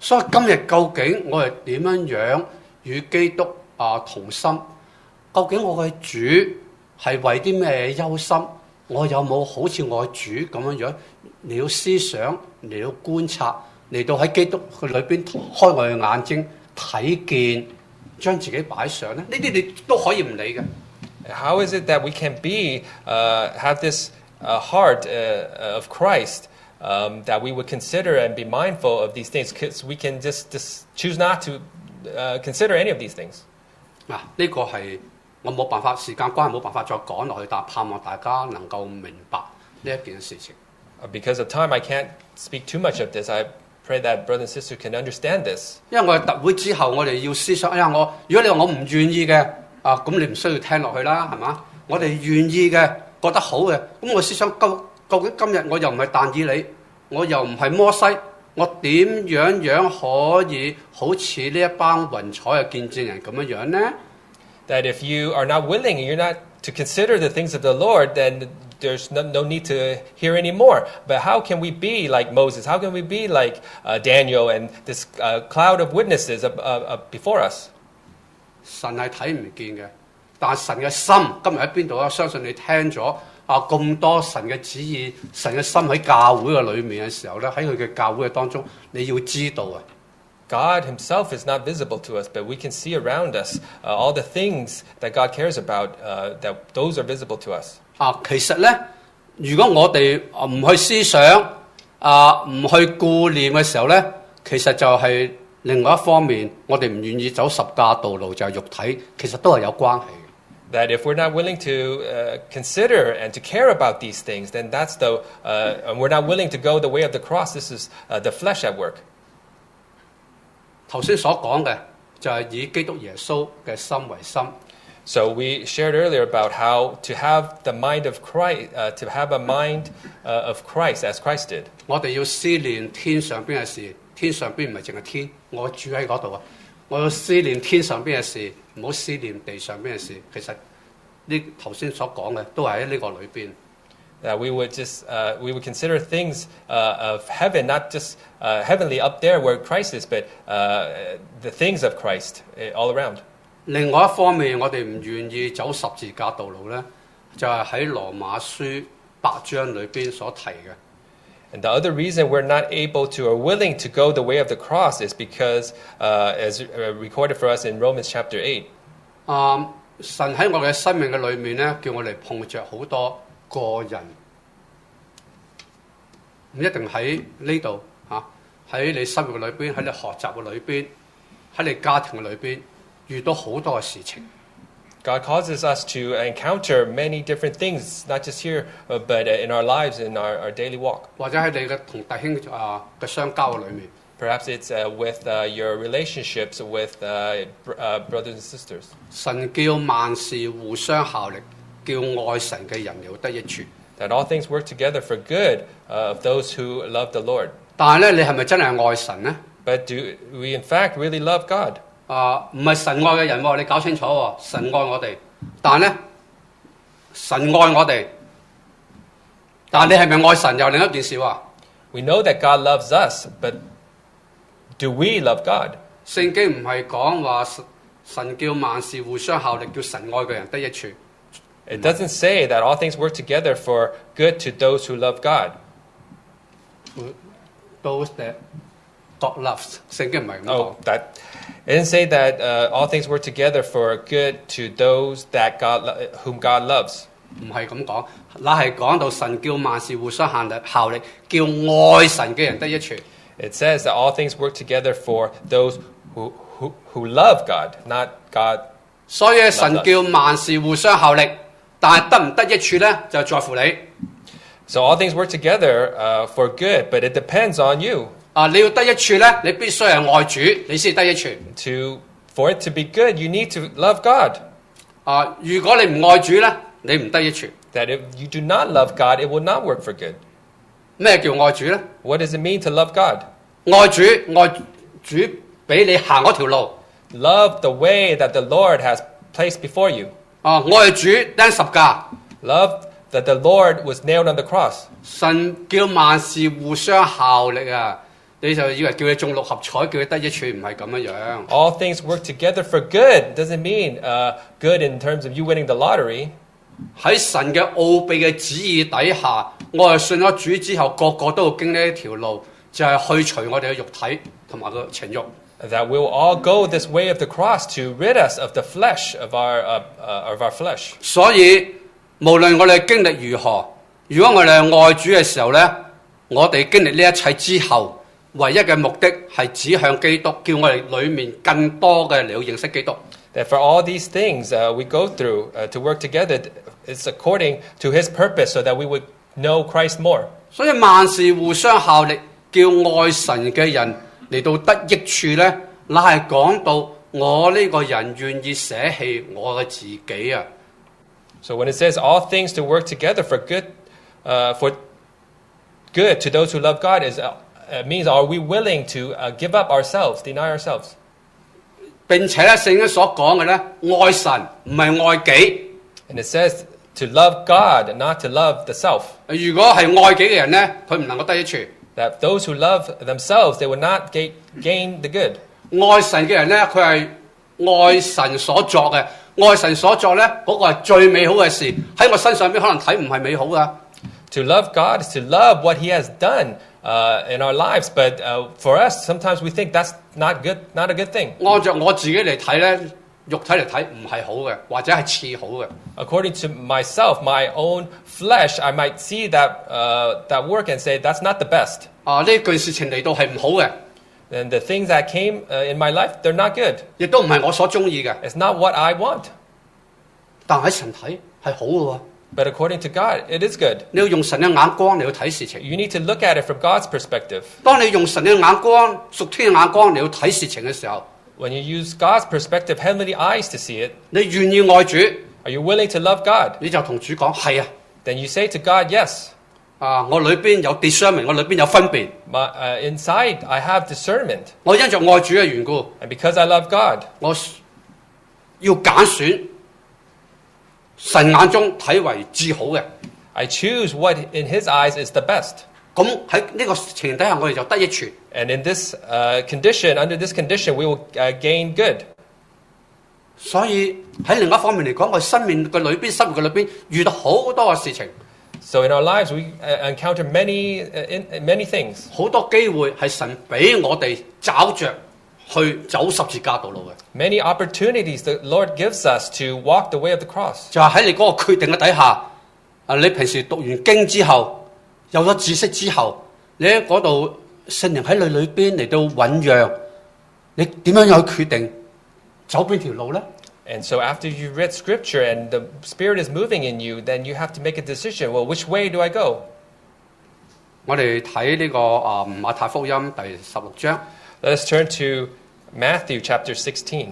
所以今日究竟我係點樣與基督同心？究竟我嘅主係為啲咩憂心？我有冇好似我主咁樣嚟到思想，嚟到觀察，嚟到喺基督嘅裏邊開我嘅眼睛睇見，將自己擺上咧？呢啲你都可以唔理嘅。 How is it that we can have this heart of Christ, that we would consider and be mindful of these things? Because we can just choose not to consider any of these things. 嗱，呢個係我冇辦法，時間關係冇辦法再講落去，但盼望大家能夠明白呢一件事情。 Because of time, I can't speak too much of this. I pray that brothers and sisters can understand this. 因為我哋特會之後，我哋要思想，如果你話我唔願意嘅，咁你唔需要聽落去啦，係嘛？我哋願意嘅，覺得好嘅，咁我思想究竟今日我又唔係但以理，我又唔係摩西，我點樣可以好似呢一班雲彩嘅見證人咁樣呢？ That if you are not willing and you're not to consider the things of the Lord, then there's no need to hear anymore. But how can we be like Moses? How can we be like Daniel and this cloud of witnesses before us? 神係睇唔見嘅，但神嘅心今日喺邊度啊？相信你聽咗咁多神嘅旨意，神嘅心喺教會嘅裏面嘅時候咧，喺佢嘅教會嘅當中，你要知道啊。 God himself is not visible to us, but we can see around us all the things that God cares about, that those are visible to us. 其實咧，如果我哋唔去思想唔去顧念嘅時候咧，其實就係另外一方面，我哋唔願意走十架道路，就係肉體，其實都係有關係嘅。 That if we're not willing to consider and to care about these things, then that's and we're not willing to go the way of the cross. This is the flesh at work. 頭先所講嘅就係以基督耶穌嘅心為心。 So we shared earlier about how to have the mind of Christ, to have a mind of Christ as Christ did. 我哋要思念天上邊嘅事，天上邊唔係淨係天，我住喺嗰度啊！我要思念天上邊嘅事，唔好思念地上邊嘅事。其實呢頭先所講嘅都係喺呢個裏邊。 That we would consider things of heaven, not just heavenly up there where Christ is, but the things of Christ all around. 另外一方面，我哋唔願意走十字架道路咧，就係喺羅馬書8章裏邊所提嘅。 And the other reason we're not able to or willing to go the way of the cross is because, as recorded for us in Romans chapter 8. 神喺我嘅生命嘅裏面咧，叫我哋碰着好多個人，唔一定喺呢度喺你生活裏邊，喺你學習嘅裏邊，喺你家庭嘅裏邊，遇到好多嘅事情。 God causes us to encounter many different things, not just here, but in our lives, in our daily walk. 或者喺你嘅同弟兄嘅相交嘅裏面。 Perhaps it's with your relationships with brothers and sisters. 神叫萬事互相效力，叫愛神嘅人有得益處。 That all things work together for good of those who love the Lord. 但係咧，你係咪真係愛神呢？ But do we in fact really love God? 唔係神愛嘅人喎，你搞清楚喎，神愛我哋，但係咧，神愛我哋，但係你係咪愛神又另一件事喎。 We know that God loves us, but do we love God? 聖經唔係講話神叫萬事互相效力，叫神愛嘅人得益處。 It doesn't say that all things work together for good to those who love God. Those that God loves，聖經唔係咁講。 Oh, it didn't say that all things work together for good to those that whom God loves. 唔係咁講，那係講到神叫萬事互相效力，叫愛神嘅人得益處。 It says that all things work together for those who love God, not God. 所以神叫萬事互相效力，但係得唔得益處咧，就在乎你。 So all things work together for good, but it depends on you. 你要得益處咧，你必須係愛主，你先得益處。 For it to be good, you need to love God. 如果你唔愛主咧，你唔得益處。 That if you do not love God, it will not work for good. 咩叫愛主咧？ What does it mean to love God? 愛主俾你行嗰條路。 Love the way that the Lord has placed before you. 愛主釘十架。 Love that the Lord was nailed on the cross. 神叫萬事互相效力啊！ 你就以為叫你中六合彩，叫你得益處，唔係咁樣樣。 All things work together for good. Doesn't mean good in terms of you winning the lottery. 喺神嘅奧秘嘅旨意底下，我哋信咗主之後，個個都要經呢一條路，就係、去除我哋嘅肉體同埋個情慾。 That we will all go this way of the cross to rid us of the flesh of our flesh. 所以無論我哋經歷如何，如果我哋係愛主嘅時候呢，我哋經歷呢一切之後，唯一嘅目的係指向基督，叫我哋裏面更多嘅嚟到認識基督。 That for all these things we go through to work together, it's according to His purpose, so that we would know Christ more. 所以萬事互相效力，叫愛神嘅人嚟到得益處呢，乃係講到我呢個人願意捨棄我嘅自己啊！ So when it says all things to work together for good to those who love God, means are we willing to give up ourselves, deny ourselves? 並且咧，聖經所講嘅咧，愛神唔係愛己。 And it says to love God, not to love the self. 如果係愛己嘅人咧，佢唔能夠得益處。 That those who love themselves, they would not gain the good. 愛神嘅人咧，佢係愛神所作嘅，愛神所作咧，嗰、個係最美好嘅事。喺我身上邊可能睇唔係美好噶。 To love God is to love what He has done in our lives, but for us, sometimes we think that's not good, not a good thing. 按照我自己嚟睇咧，肉體嚟睇唔係好嘅，或者係次好嘅。 According to myself, my own flesh, I might see that that work and say that's not the best. 呢件事情嚟到係唔好嘅， And the things that came in my life, they're not good. 亦都唔係我所中意嘅。 It's not what I want. 但喺神睇係好嘅喎。 But according to God, it is good. 你要用神嘅眼光嚟去睇事情。 You need to look at it from God's perspective. 當你用神嘅眼光、屬天嘅眼光嚟去睇事情嘅時候， When you use God's perspective, heavenly eyes to see it, 你願意愛主， are you willing to love God? 你就同主講係啊。 Then you say to God, yes. 我裏邊有 discernment，我裏邊有分辨。 Inside, I have discernment. 我因着愛主嘅緣故， And because I love God, 我要揀選神眼中睇為至好嘅。 I choose what in His eyes is the best. 咁喺呢個情形底下，我哋就得益處。 And in this condition, under this condition, we will gain good. 所以喺另一方面嚟講，我哋生命嘅裏邊、生活嘅裏邊遇到好多嘅事情， So in our lives, we encounter many things. 好多機會係神俾我哋找着去走十字架道路嘅。 Many opportunities the Lord gives us to walk the way of the cross. 就係喺你嗰個決定嘅底下，你平時讀完經之後，有咗知識之後，你喺嗰度聖靈喺你裏邊嚟到醖釀，你點樣有決定走邊條路呢？ And so after you've read Scripture and the Spirit is moving in you, then you have to make a decision. Well, which way do I go? 我哋睇呢個馬太福音第16章。 Let us turn to Matthew chapter 16.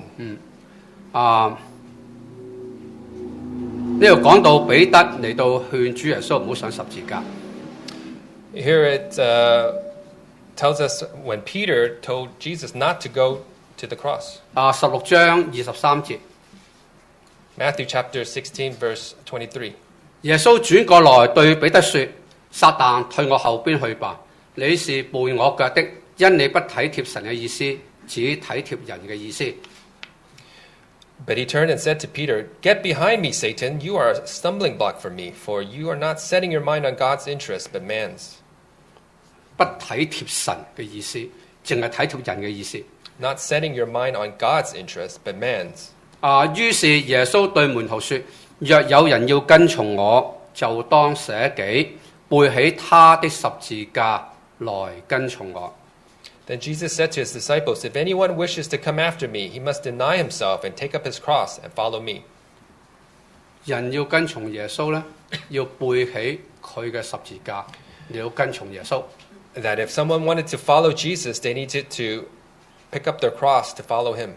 呢度講到彼得嚟到勸主耶穌唔好上十字架。 Here it tells us when Peter told Jesus not to go to the cross. 16章23節， Matthew chapter 16, verse 23. 耶穌轉過來對彼得說：撒旦退我後邊去吧！你是背我腳的，因你不體貼神嘅意思，只體貼人嘅意思。 But he turned and said to Peter, "Get behind me, Satan. You are a stumbling block for me, for you are not setting your mind on God's interest, but man's." 不體貼神嘅意思，淨係體貼人嘅意思。 Not setting your mind on God's interest, but man's. 於是耶穌對門徒說：若有人要跟從我，就當捨己，背起他的十字架來跟從我。 Then Jesus said to his disciples, "If anyone wishes to come after me, he must deny himself and take up his cross and follow me." 人要跟從耶穌呢，要背起佢嘅十字架，你要跟從耶穌。 That if someone wanted to follow Jesus, they needed to pick up their cross to follow him.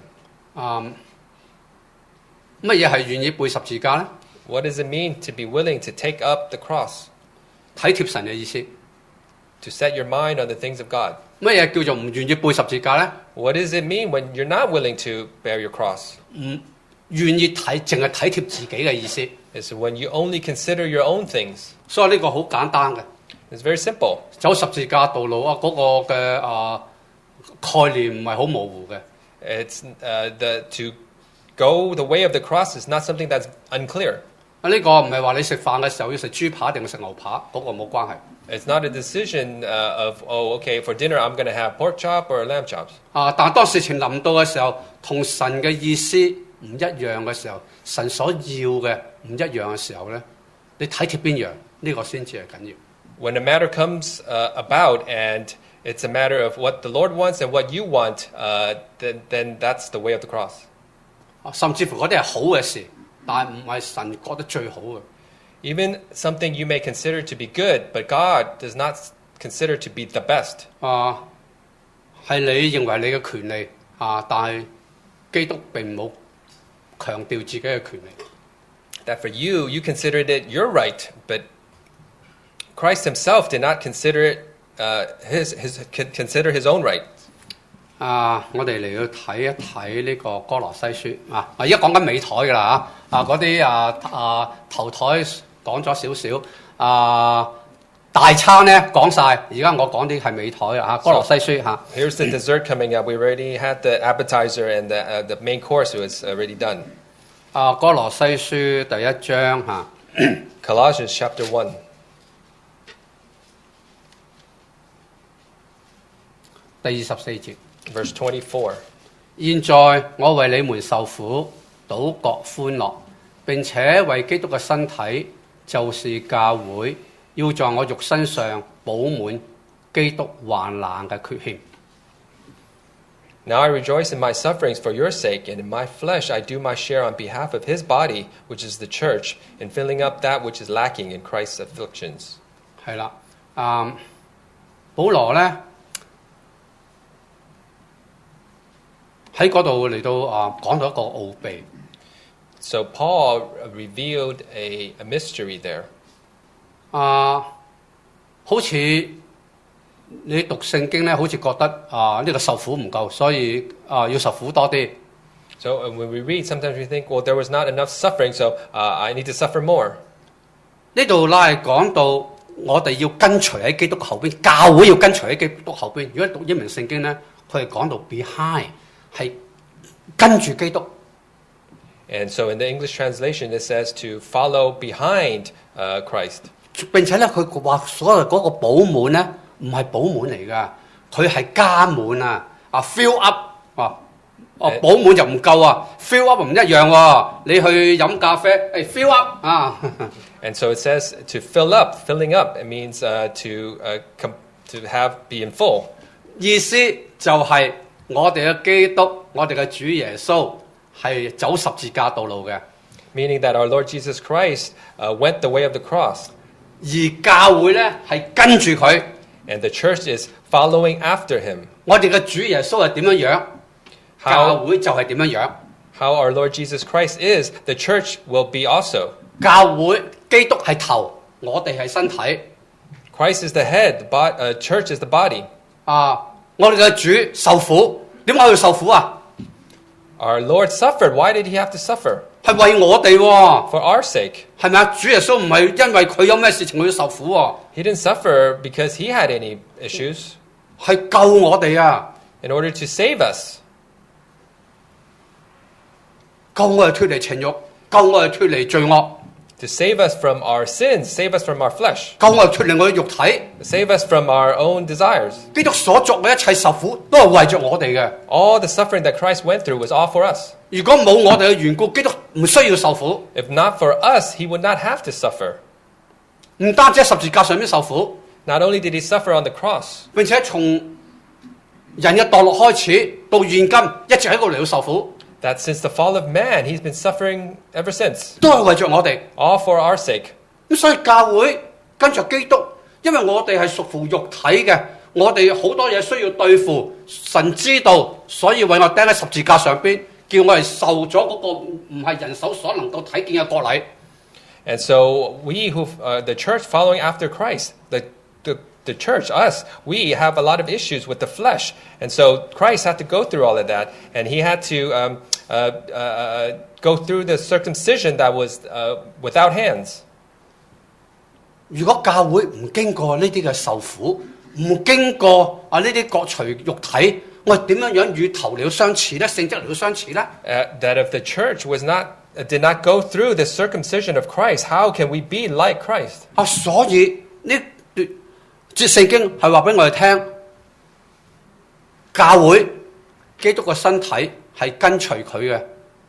乜嘢係願意背十字架呢？ What does it mean to be willing to take up the cross? 體貼神嘅意思。 To set your mind on the things of God. 乜嘢叫做唔願意背十字架呢？ What does it mean when you're not willing to bear your cross? 唔願意淨係體貼自己嘅意思。 It's when you only consider your own things. 所以呢個好簡單嘅。 It's very simple. 走十字架道路啊，嗰個嘅概念唔係好模糊嘅。 It's to go the way of the cross is not something that's unclear. 呢個唔係話你食飯嘅時候要食豬扒定食牛扒，嗰個冇關係。 It's not a decision okay, for dinner I'm going to have pork chop or lamb chops. 但係當事情臨到嘅時候，同神嘅意思唔一樣嘅時候，神所要嘅唔一樣嘅時候咧，你體貼邊樣？呢個先至係緊要。 When a matter comes about and it's a matter of what the Lord wants and what you want, then that's the way of the cross. 甚至乎嗰啲係好嘅事，但係唔係神覺得最好嘅。 Even something you may consider to be good, but God does not consider to be the best. 係你認為你嘅權利但係基督並冇強調自己嘅權利。 That for you, you considered it your right, but Christ Himself did not consider it consider His own right. 我哋嚟到睇一睇呢個歌羅西書而家講緊美台㗎啦嗰啲頭台講咗少少大餐咧講晒，而家我講啲係美台歌羅西書 Here's the dessert coming up. We already had the appetizer and the main course was already done. 歌羅西書第一章 Colossians chapter 1. 第24節。 Verse 24. 現在我為你們受苦，倒覺歡樂，並且為基督嘅身體，就是教會，要在我肉身上補滿基督患難嘅缺欠。 Now I rejoice in my sufferings for your sake, and in my flesh I do my share on behalf of his body, which is the church, in filling up that which is lacking in Christ's afflictions. 係啦，保羅咧喺嗰度嚟到講到一個奧秘。 So Paul revealed a mystery there. 好似你讀聖經咧，好似覺得呢個受苦唔夠，所以要受苦多啲。 So when we read, sometimes we think, well, there was not enough suffering, so I need to suffer more. 呢度係講到我哋要跟隨喺基督後邊，教會要跟隨喺基督後邊。如果讀英文聖經咧，佢係講到 behind。係跟住基督。 And so in the English translation, it says to follow behind Christ. 並且咧，佢話所謂嗰個補滿咧，唔係補滿嚟㗎，佢係加滿fill up 補滿就唔夠fill up 唔一樣喎。你去飲咖啡，fill up And so it says to fill up, filling up. It means to be in full. 意思就係我哋嘅基督，我哋嘅主耶穌係走十字架道路嘅。 Meaning that our Lord Jesus Christ went the way of the cross. 而教會咧係跟住佢。 And the church is following after him. 我哋嘅主耶穌係點樣樣，教會就係點樣樣。 How our Lord Jesus Christ is, the church will be also. 教會基督係頭，我哋係身體。 Christ is the head, church is the body. 我哋嘅主受苦，點解要受苦啊？ Our Lord suffered. Why did he have to suffer? 係為我哋喎。 For our sake. 係咪主耶穌唔係因為佢有咩事情佢要受苦喎。 He didn't suffer because he had any issues. 係救我哋 In order to save us. 救我哋脫離情慾，救我哋脫離罪惡。 To save us from our sins, save us from our flesh. 救我哋脫離我嘅肉體。 Save us from our own desires. 基督所作嘅一切受苦都係為着我哋嘅。 All the suffering that Christ went through was all for us. 如果冇我哋嘅緣故，基督唔需要受苦。 If not for us, he would not have to suffer. 唔單止喺十字架上面受苦。 Not only did he suffer on the cross. 並且從人嘅墮落開始到現今，一直喺度嚟到受苦。 That since the fall of man, he's been suffering ever since. 都係為着我哋。 All for our sake. 咁所以教會跟着基督，因為我哋係屬乎肉體嘅，我哋好多嘢需要對付。神知道，所以為我釘喺十字架上邊，叫我哋受咗嗰個唔係人手所能夠睇見嘅割禮。 And so we who the church following after Christ, the church, us, we have a lot of issues with the flesh. And so Christ had to go through all of that. And he had to go through the circumcision that was without hands. 如果教會唔經過呢啲嘅受苦，唔經過呢啲割除肉體，我哋點樣與頭嚟到相似咧？性質嚟到相似咧？ That if the church did not go through the circumcision of Christ, how can we be like Christ? 所以呢段聖經係話俾我哋聽，教會基督嘅身體係跟隨佢嘅。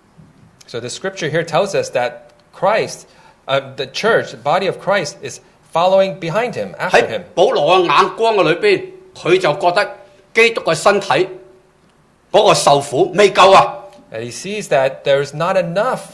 So the scripture here tells us that Christ, the church, the body of Christ, is following behind him, after 喺 him. 保羅嘅眼光嘅裏邊，佢就覺得基督嘅身體嗰個受苦未夠啊！ And he sees that there's not enough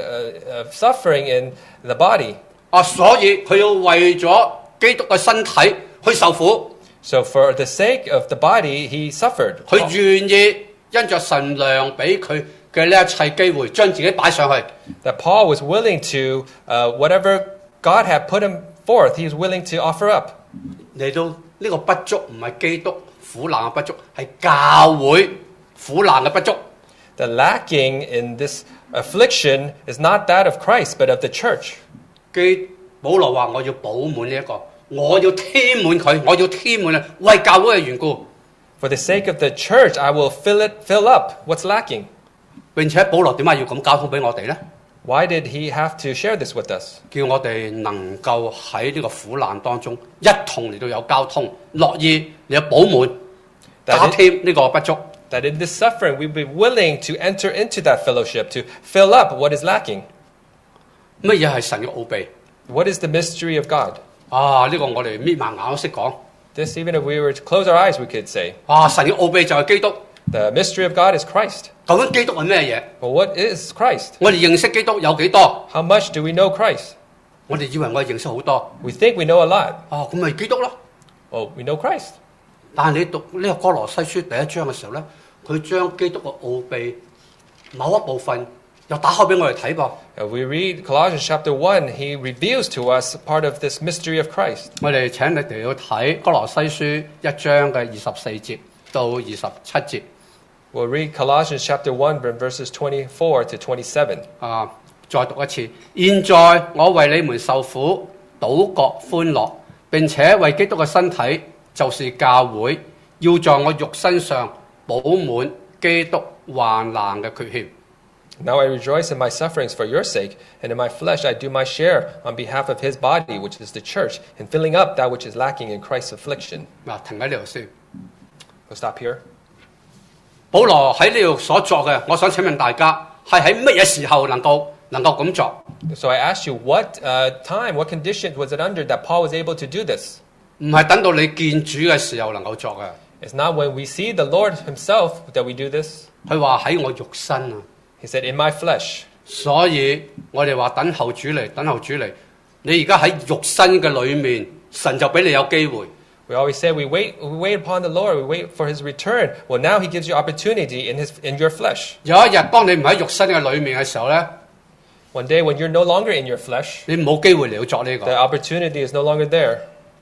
suffering in the body. 所以佢要為咗基督嘅身體去受苦， So for the sake of the body, he suffered. 佢願意因着神量俾佢嘅呢一切機會，將自己擺上去。 That Paul was willing to, whatever God had put him forth, he was willing to offer up. 嚟到呢個不足唔係基督苦難嘅不足，係教會苦難嘅不足。 The lacking in this affliction is not that of Christ, but of the church. 保羅話：我要補滿呢一個，我要添滿佢，我要添滿啊！為教會嘅緣故。 For the sake of the church, I will fill up what's lacking. 並且保羅點解要咁交通俾我哋呢？ Why did he have to share this with us? 叫我哋能夠喺呢個苦難當中一同嚟到有交通，樂意嚟到補滿，加添呢個不足。 That in this suffering, we be willing to enter into that fellowship, to fill up what is lacking. 乜嘢係神嘅奧秘？ What is the mystery of God? 呢個我哋搣埋眼都識講。 This, even if we were to close our eyes, we could say. 神嘅奧秘就係基督。 The mystery of God is Christ. 究竟基督係咩嘢？ But what is Christ? 我哋認識基督有幾多？ How much do we know Christ? 我哋以為我哋認識好多。 We think we know a lot. 咁咪基督咯。 Well, we know Christ. 但係你讀呢個哥羅西書第一章嘅時候咧，佢將基督嘅奧秘某一部分又打開俾我哋睇噃。 If we read Colossians chapter 1, he reveals to us part of this mystery of Christ. 我哋請你哋要睇哥羅西書一章嘅24節到27節。 We'll read Colossians chapter 1, verses 24 to 27. 再讀一次。現在我為你們受苦，倒覺歡樂，並且為基督嘅身體，就是教會，要在我肉身上補滿基督患難嘅缺欠。 Now I rejoice in my sufferings for your sake, and in my flesh I do my share on behalf of his body, which is the church, in filling up that which is lacking in Christ's affliction. 停喺呢度先。 We'll stop here. 保羅喺呢度所作嘅，我想請問大家係喺乜嘢時候能夠咁作？ So I asked you, what time, what conditions was it under that Paul was able to do this? 唔係等到你見主嘅時候能夠作嘅。 It's not when we see the Lord himself that we do this. 佢話喺我肉身啊。 He said, in my flesh. 所以我哋話等候主嚟，等候主嚟。你而家喺肉身嘅裏面，神就俾你有機會。 We always say we wait upon the Lord, we wait for his return. Well, now he gives you opportunity in your flesh. 有一日當你唔喺肉身嘅裏面嘅時候咧， One day when you're no longer in your flesh, 你冇機會嚟到作呢個。 the opportunity is no longer there.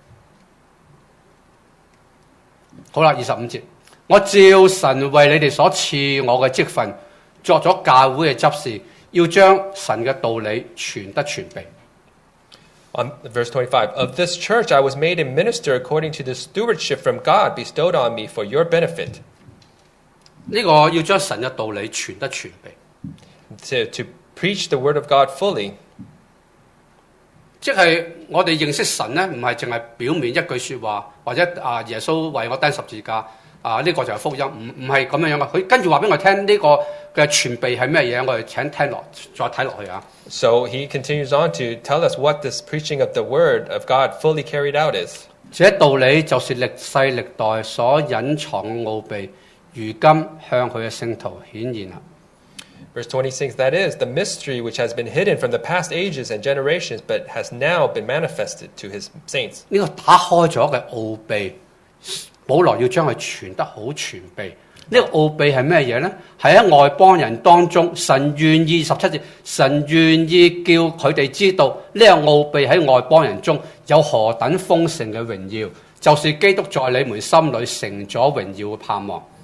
好啦，25節，我照神為你哋所賜我嘅職分，作咗教會嘅執事，要將神嘅道理傳得全備。 On verse 25, of this church I was made a minister according to the stewardship from God bestowed on me for your benefit. 呢個要將神嘅道理傳得全備， To preach the word of God fully. 即係我哋認識神咧，唔係淨係表面一句説話，或者耶穌為我釘十字架，呢個就係福音，唔係咁樣樣嘅。佢跟住話俾我聽呢個嘅全備係咩嘢，我哋請聽落，再睇落去啊。 So he continues on to tell us what this preaching of the word of God fully carried out is. 這道理就是歷世歷代所隱藏嘅奧秘，如今向佢嘅聖徒顯現啦。 Verse 26, that is, the mystery which has been hidden from the past ages and generations, but has now been manifested to his saints. 呢個打開咗嘅奧秘，保羅要將佢傳得好全備。呢個奧秘係咩嘢呢？係喺外邦人當中，神願意17節，神願意叫佢哋知道呢個奧秘喺外邦人中有何等豐盛嘅榮耀，就是基督在你們心裏成咗榮耀嘅盼望。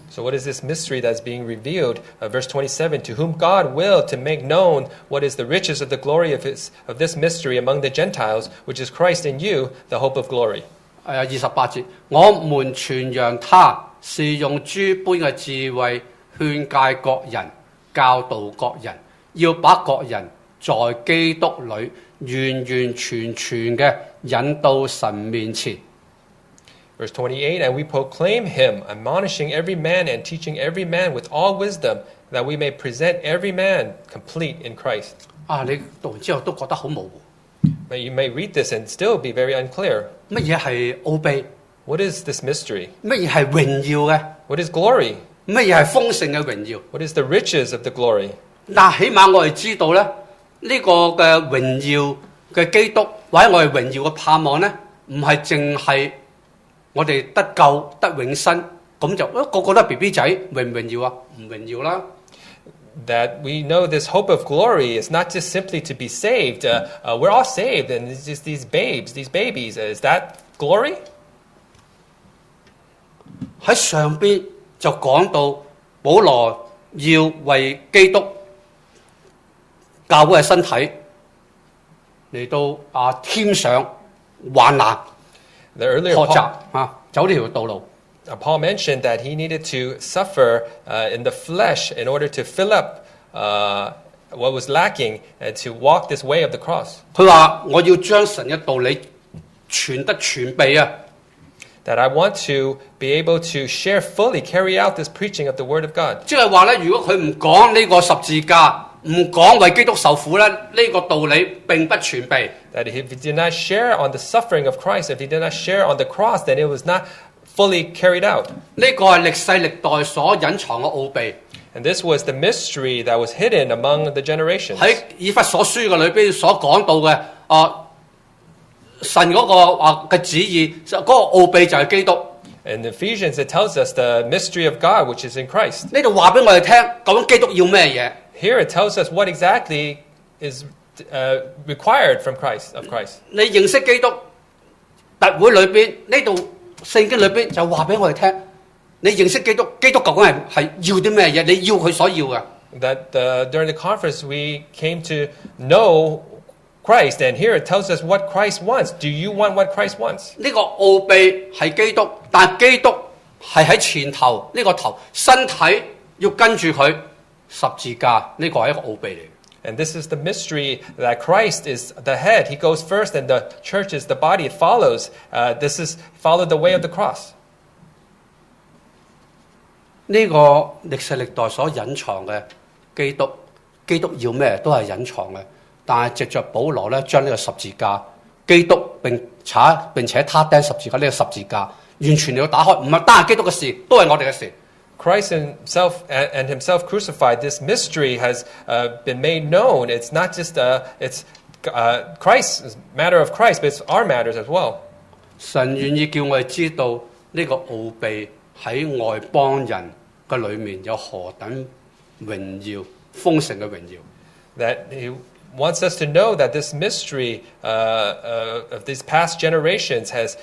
So what is this mystery that's being revealed? Verse 27, to whom God willed to make known what is the riches of the glory of this mystery among the Gentiles, which is Christ in you, the hope of glory. 28節，我們傳揚他是用諸般嘅智慧勸戒各人，教導各人，要把各人在基督裏完完全全嘅引到神面前。 Verse 28, and we proclaim him, admonishing every man and teaching every man with all wisdom, that we may present every man complete in Christ. 你讀完之後都覺得好模糊。 But you may read this and still be very unclear. 乜嘢係奧秘？ What is this mystery? 乜嘢係榮耀嘅？ What is glory? 乜嘢係豐盛嘅榮耀？ What is the riches of the glory? 但起碼我哋知道咧，呢個嘅榮耀嘅基督或者我哋榮耀嘅盼望咧，唔係淨係我哋得救得永生，咁就個個都係 BB 仔，榮唔榮耀啊？唔榮耀啦。 That we know this hope of glory is not just simply to be saved. We're all saved, and it's just these babes, these babies. Is that glory? 喺上邊就講到保羅要為基督教會嘅身體嚟到添上患難， The earlier 學習 Paul, 走呢條道路。 Paul mentioned that he needed to suffer in the flesh in order to fill up what was lacking and to walk this way of the cross. 佢話：我要將神嘅道理傳得全備啊！ That I want to be able to share fully, carry out this preaching of the Word of God. 即係話咧，如果佢唔講呢個十字架，唔講為基督受苦咧，呢個道理並不全備。 That if he did not share on the suffering of Christ, if he did not share on the cross, then it was not fully carried out. 呢個係歷世歷代所隱藏嘅奧秘。 And this was the mystery that was hidden among the generations. 喺以弗所書嘅裏邊所講到嘅神嗰個嘅旨意，嗰個奧秘就係基督。 In Ephesians, it tells us the mystery of God, which is in Christ. 呢度話俾我哋聽，究竟基督要咩嘢？ Here it tells us what exactly is required from Christ, of Christ. 你認識基督，特會裏邊呢度聖經裏邊就話俾我哋聽，你認識基督，基督究竟係要啲咩嘢？你要佢所要嘅。 That during the conference we came to know Christ, and here it tells us what Christ wants. Do you want what Christ wants? 呢個奧秘係基督，但基督係喺前頭，呢個頭身體要跟住佢十字架，呢個係一個奧秘嚟。 And this is the mystery that Christ is the head. He goes first, and the church is the body. It follows. This is follow the way of the cross. 呢個歷世歷代所隱藏嘅基督，基督要咩都係隱藏嘅。但係藉着保羅咧，將呢個十字架，基督並且他釘十字架呢個十字架，完全要打開，唔係單係基督嘅事，都係我哋嘅事。 Christ himself and himself crucified. This mystery has been made known. It's not just it's Christ's matter of Christ, but it's our matters as well. 神願意叫我哋知道呢個奧秘喺外邦人嘅裏面有何等榮耀、豐盛嘅榮耀。 That he wants us to know that this mystery of these past generations has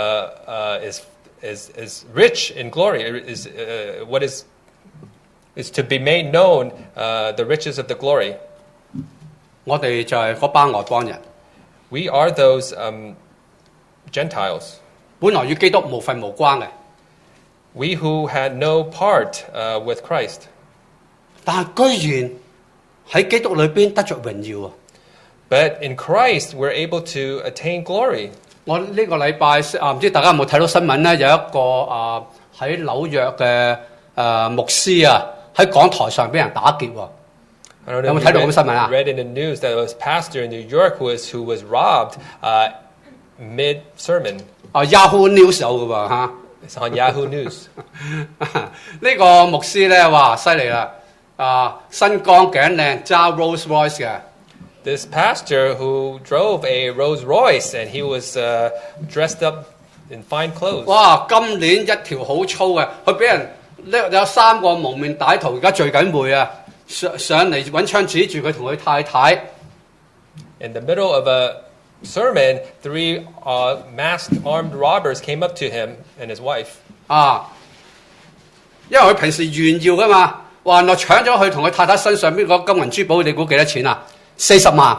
is rich in glory. Is what is to be made known the riches of the glory. 我哋就係嗰班外邦人， We are those Gentiles. 本來與基督無份無關嘅， We who had no part with Christ. 但係居然喺基督裏邊得着榮耀啊！ But in Christ, we're able to attain glory. 我呢個禮拜唔知大家有冇睇到新聞咧？有一個喺紐約嘅牧師啊，喺講台上俾人打劫喎。 I don't know 有冇 if 睇到咁嘅新聞啊？ you read in the news that it was a pastor in New York who was robbed mid sermon. Yahoo News 有嘅喎嚇。 It's on Yahoo News. 呢個牧師咧，哇犀利啦！身光頸靚，揸 Rolls Royce 嘅。 This pastor who drove a Rolls Royce and he was dressed up in fine clothes. 哇！今年一條好粗嘅，佢俾人有3個蒙面歹徒，而家聚緊會啊！上嚟揾槍指住佢同佢太太。 In the middle of a sermon, 3 masked armed robbers came up to him and his wife. 因因為佢平時炫耀噶嘛，話原來搶咗佢同佢太太身上邊個金銀珠寶，你估幾多錢啊？40萬。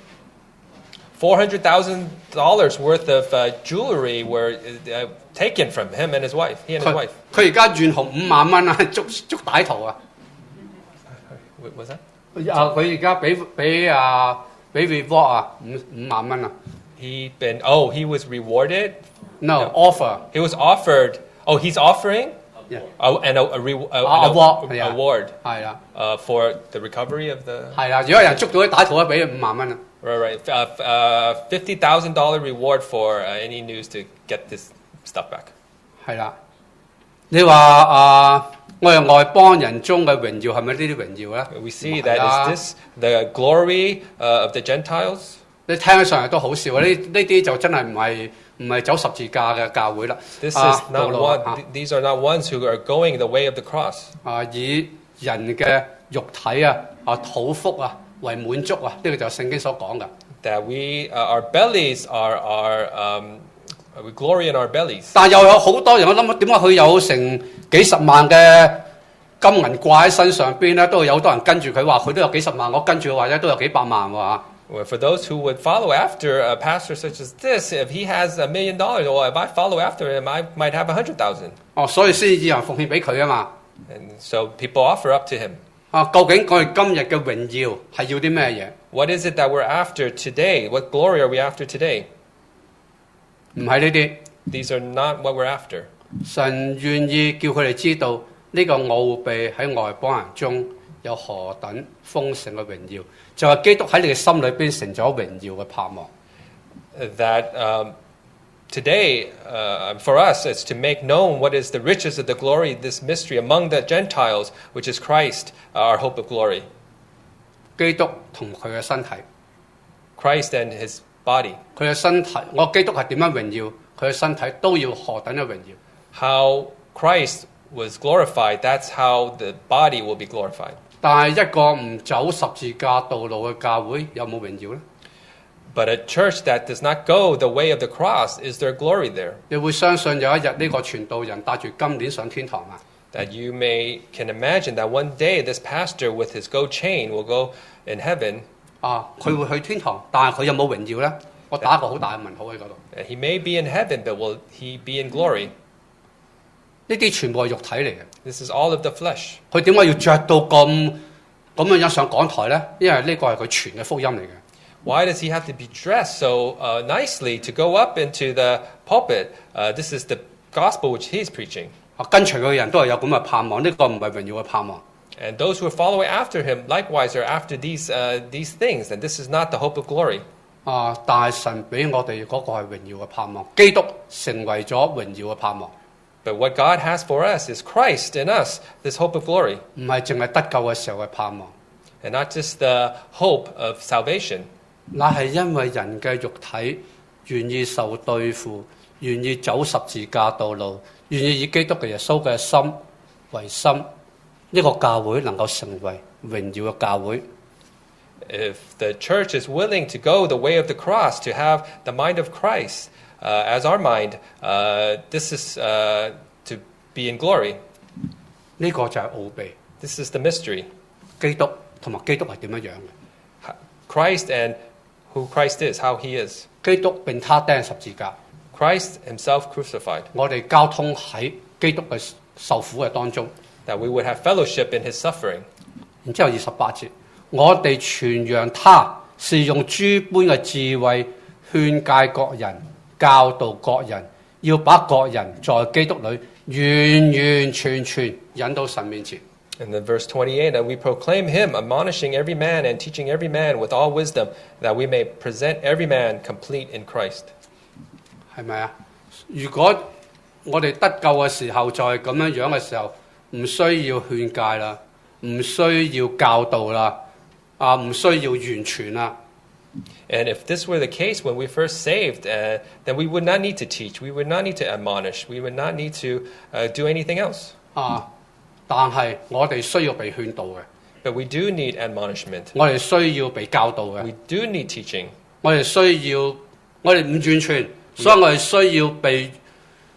$400,000 worth of jewelry were taken from him and his wife. He and his wife. 佢而家炫紅5萬蚊啊，捉歹徒啊！ Was that? 佢而家俾 reward 啊5萬蚊啊 He was rewarded. No offer. He was offered. Oh, he's offering. Yeah. An award. 係啦 for the recovery of the. 係啦，如果有人捉到啲歹徒咧，俾佢5萬蚊啊！ Right. $50,000 reward for any news to get this stuff back. 係啦，你話我哋外邦人中嘅榮耀係咪呢啲榮耀咧？ We see that is this the glory of the Gentiles? 你聽起上嚟都好笑啊！呢啲就真係唔係走十字架嘅教會啦。 This is not one. These are not ones who are going the way of the cross. 以人嘅肉體肚腹為滿足啊！呢個就係聖經所講嘅。 That we our bellies we glory in our bellies. 但又有好多人，我諗點解佢有成幾十萬嘅金銀掛喺身上邊咧？都有好多人跟住佢話佢都有幾十萬，我跟住佢話咧都有幾百萬喎。 Well, for those who would follow after a pastor such as this, if he has $1 million, well, if I follow after him, I might have 100,000. 所以先至有人奉獻俾佢啊嘛。 And so people offer up to him. 究竟我哋今日嘅榮耀係要啲咩嘢？ What is it that we're after today? What glory are we after today? 唔係呢啲。 These are not what we're after. 神願意叫佢哋知道呢個奧秘喺外邦人中有何等豐盛嘅榮耀，就係基督喺你嘅心裏邊成咗榮耀嘅盼望。 That today, for us, it's to make known what is the riches of the glory, this mystery among the Gentiles, which is Christ, our hope of glory. 基督同佢嘅身體， Christ and his body. 佢嘅身體，我基督係點樣榮耀，佢嘅身體都要何等嘅榮耀。 How Christ was glorified, that's how the body will be glorified. 但係一個唔走十字架道路嘅教會有冇榮耀呢？ But a church that does not go the way of the cross, is there glory there? 你會相信有一日呢個傳道人帶住金鏈上天堂啊？ That you can imagine that one day this pastor with his gold chain will go in heaven. 佢會去天堂，但係佢有冇榮耀呢？我打一個好大嘅問號喺嗰度。 He may be in heaven, but will he be in glory? 呢啲全部係肉體嚟嘅。 This is all of the flesh. 佢點解要着到咁樣上講台呢？因為呢個係佢傳嘅福音嚟嘅。 Why does he have to be dressed so nicely to go up into the pulpit? This is the gospel which he's preaching. 跟隨佢嘅人都係有咁嘅盼望，呢個唔係榮耀嘅盼望。 And those who are following after him likewise are after these things, and this is not the hope of glory. 但係神俾我哋嗰個係榮耀嘅盼望，基督成為咗榮耀嘅盼望。 But what God has for us is Christ in us, this hope of glory. 唔係淨係得救嘅時候嘅盼望， And not just the hope of salvation. 乃係因為人嘅肉體願意受對付，願意走十字架道路，願意以基督嘅耶穌嘅心為心，呢個教會能夠成為榮耀嘅教會。 If the church is willing to go the way of the cross, to have the mind of Christ as our mind, this is to be in glory. 呢個就係奧秘。 This is the mystery. 基督同埋基督係點樣樣嘅？ Christ and who Christ is, how he is. 基督並他釘十字架， Christ himself crucified. 我哋交通喺基督嘅受苦嘅當中。 That we would have fellowship in his suffering. 然之後28節，我哋傳揚他是用諸般嘅智慧勸戒各人，教導各人，要把各人在基督裏完完全全引到神面前。 And then verse 28, and we proclaim him, admonishing every man and teaching every man with all wisdom, that we may present every man complete in Christ. 係咪啊？如果我哋得救嘅時候就係咁樣樣嘅時候，唔需要勸戒啦，唔需要教導啦，唔需要完全啦。 And if this were the case when we first saved, then we would not need to teach, we would not need to admonish, we would not need to do anything else. 但係我哋需要被勸導嘅， But we do need admonishment. 我哋需要被教導嘅， We do need teaching. 我哋唔完全，所以我哋需要被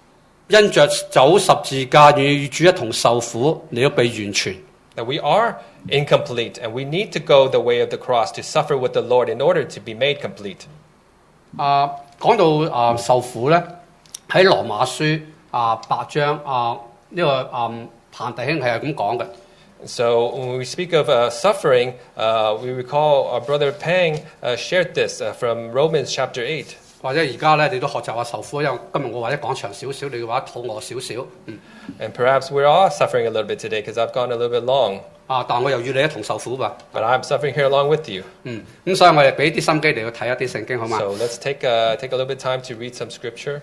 因着走十字架與主一同受苦，你都被完全。 That we are incomplete and we need to go the way of the cross to suffer with the Lord in order to be made complete. 講到受苦咧，喺羅馬書8章呢個彭弟兄係咁講嘅。 So when we speak of suffering, we recall our brother Pang shared this from Romans chapter 8. 或者而家咧，你都學習下受苦，因為今日我或者講長少少，你嘅話肚餓少少。 And perhaps we're all suffering a little bit today because I've gone a little bit long. 但我又與你一同受苦吧。 But I'm suffering here along with you. 咁所以我哋俾啲心機嚟去睇一啲聖經，好嘛？ So let's take a little bit of time to read some scripture.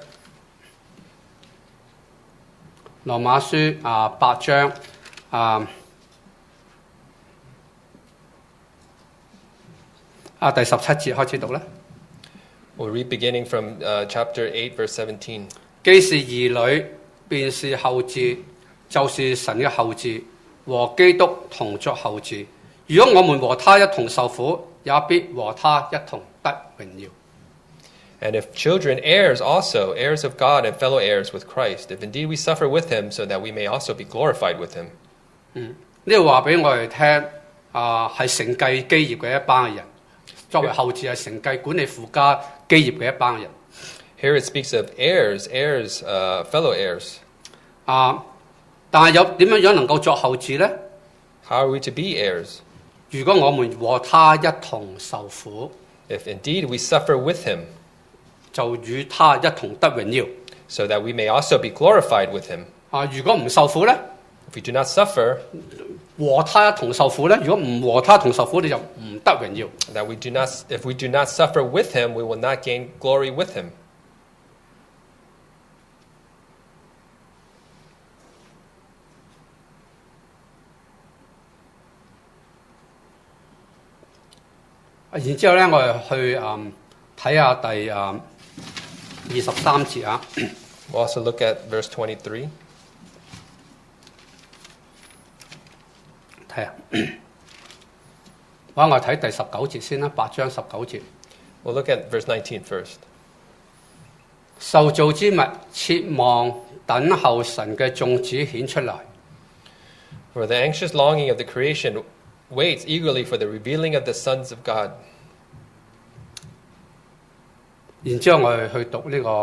羅馬書8章第17節開始讀啦。 We'll read beginning from chapter 8, verse 17. 既是兒女，便是後嗣，就是神嘅後嗣，和基督同作後嗣。如果我們和他一同受苦，也必和他一同得榮耀。 And if children, heirs also, heirs of God and fellow heirs with Christ, if indeed we suffer with him, so that we may also be glorified with him. 呢度話俾我哋聽，係承繼基業嘅一班嘅人，作為後嗣係承繼管理父家基業嘅一班人。 Here it speaks of heirs, fellow heirs. 但係有點樣能夠作後嗣呢？ How are we to be heirs? 如果我們和他一同受苦， If indeed we suffer with him, 就與他一同得榮耀。 so that we may also be glorified with him. 如果唔受苦呢？ If we do not suffer, 和他一同受苦呢？如果唔和他同受苦，你就唔得榮耀。 if we do not suffer with him, we will not gain glory with him. 然之後咧，我哋去睇下第23節啊。 We'll also look at verse 23. 睇下，我睇第19節先啦，8章19節。 We'll look at verse 19 first. 受造之物切望等候神嘅眾子顯出嚟。 For the anxious longing of the creation waits eagerly for the revealing of the sons of God. 然之後我哋去讀呢個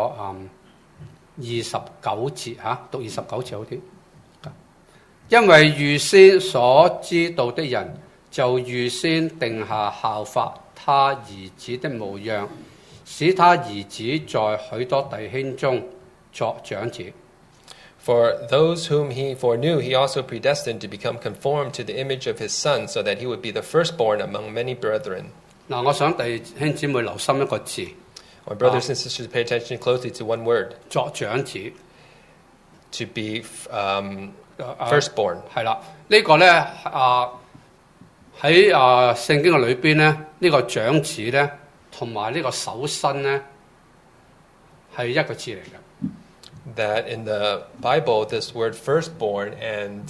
29節嚇，讀29節好啲。因為預先所知道的人，就預先定下效法他兒子的模樣，使他兒子在許多弟兄中作長子。 For those whom he foreknew, he also predestined to become conformed to the image of his Son, so that he would be the firstborn among many brethren. 嗱，我想弟兄姊妹留心一個字， My brothers and sisters, pay attention closely to one word: 作長子。 to be firstborn. 係啦，呢個咧喺聖經嘅裏邊咧，呢個長子咧同埋呢個首生咧係一個字嚟嘅。 That in the Bible, this word firstborn and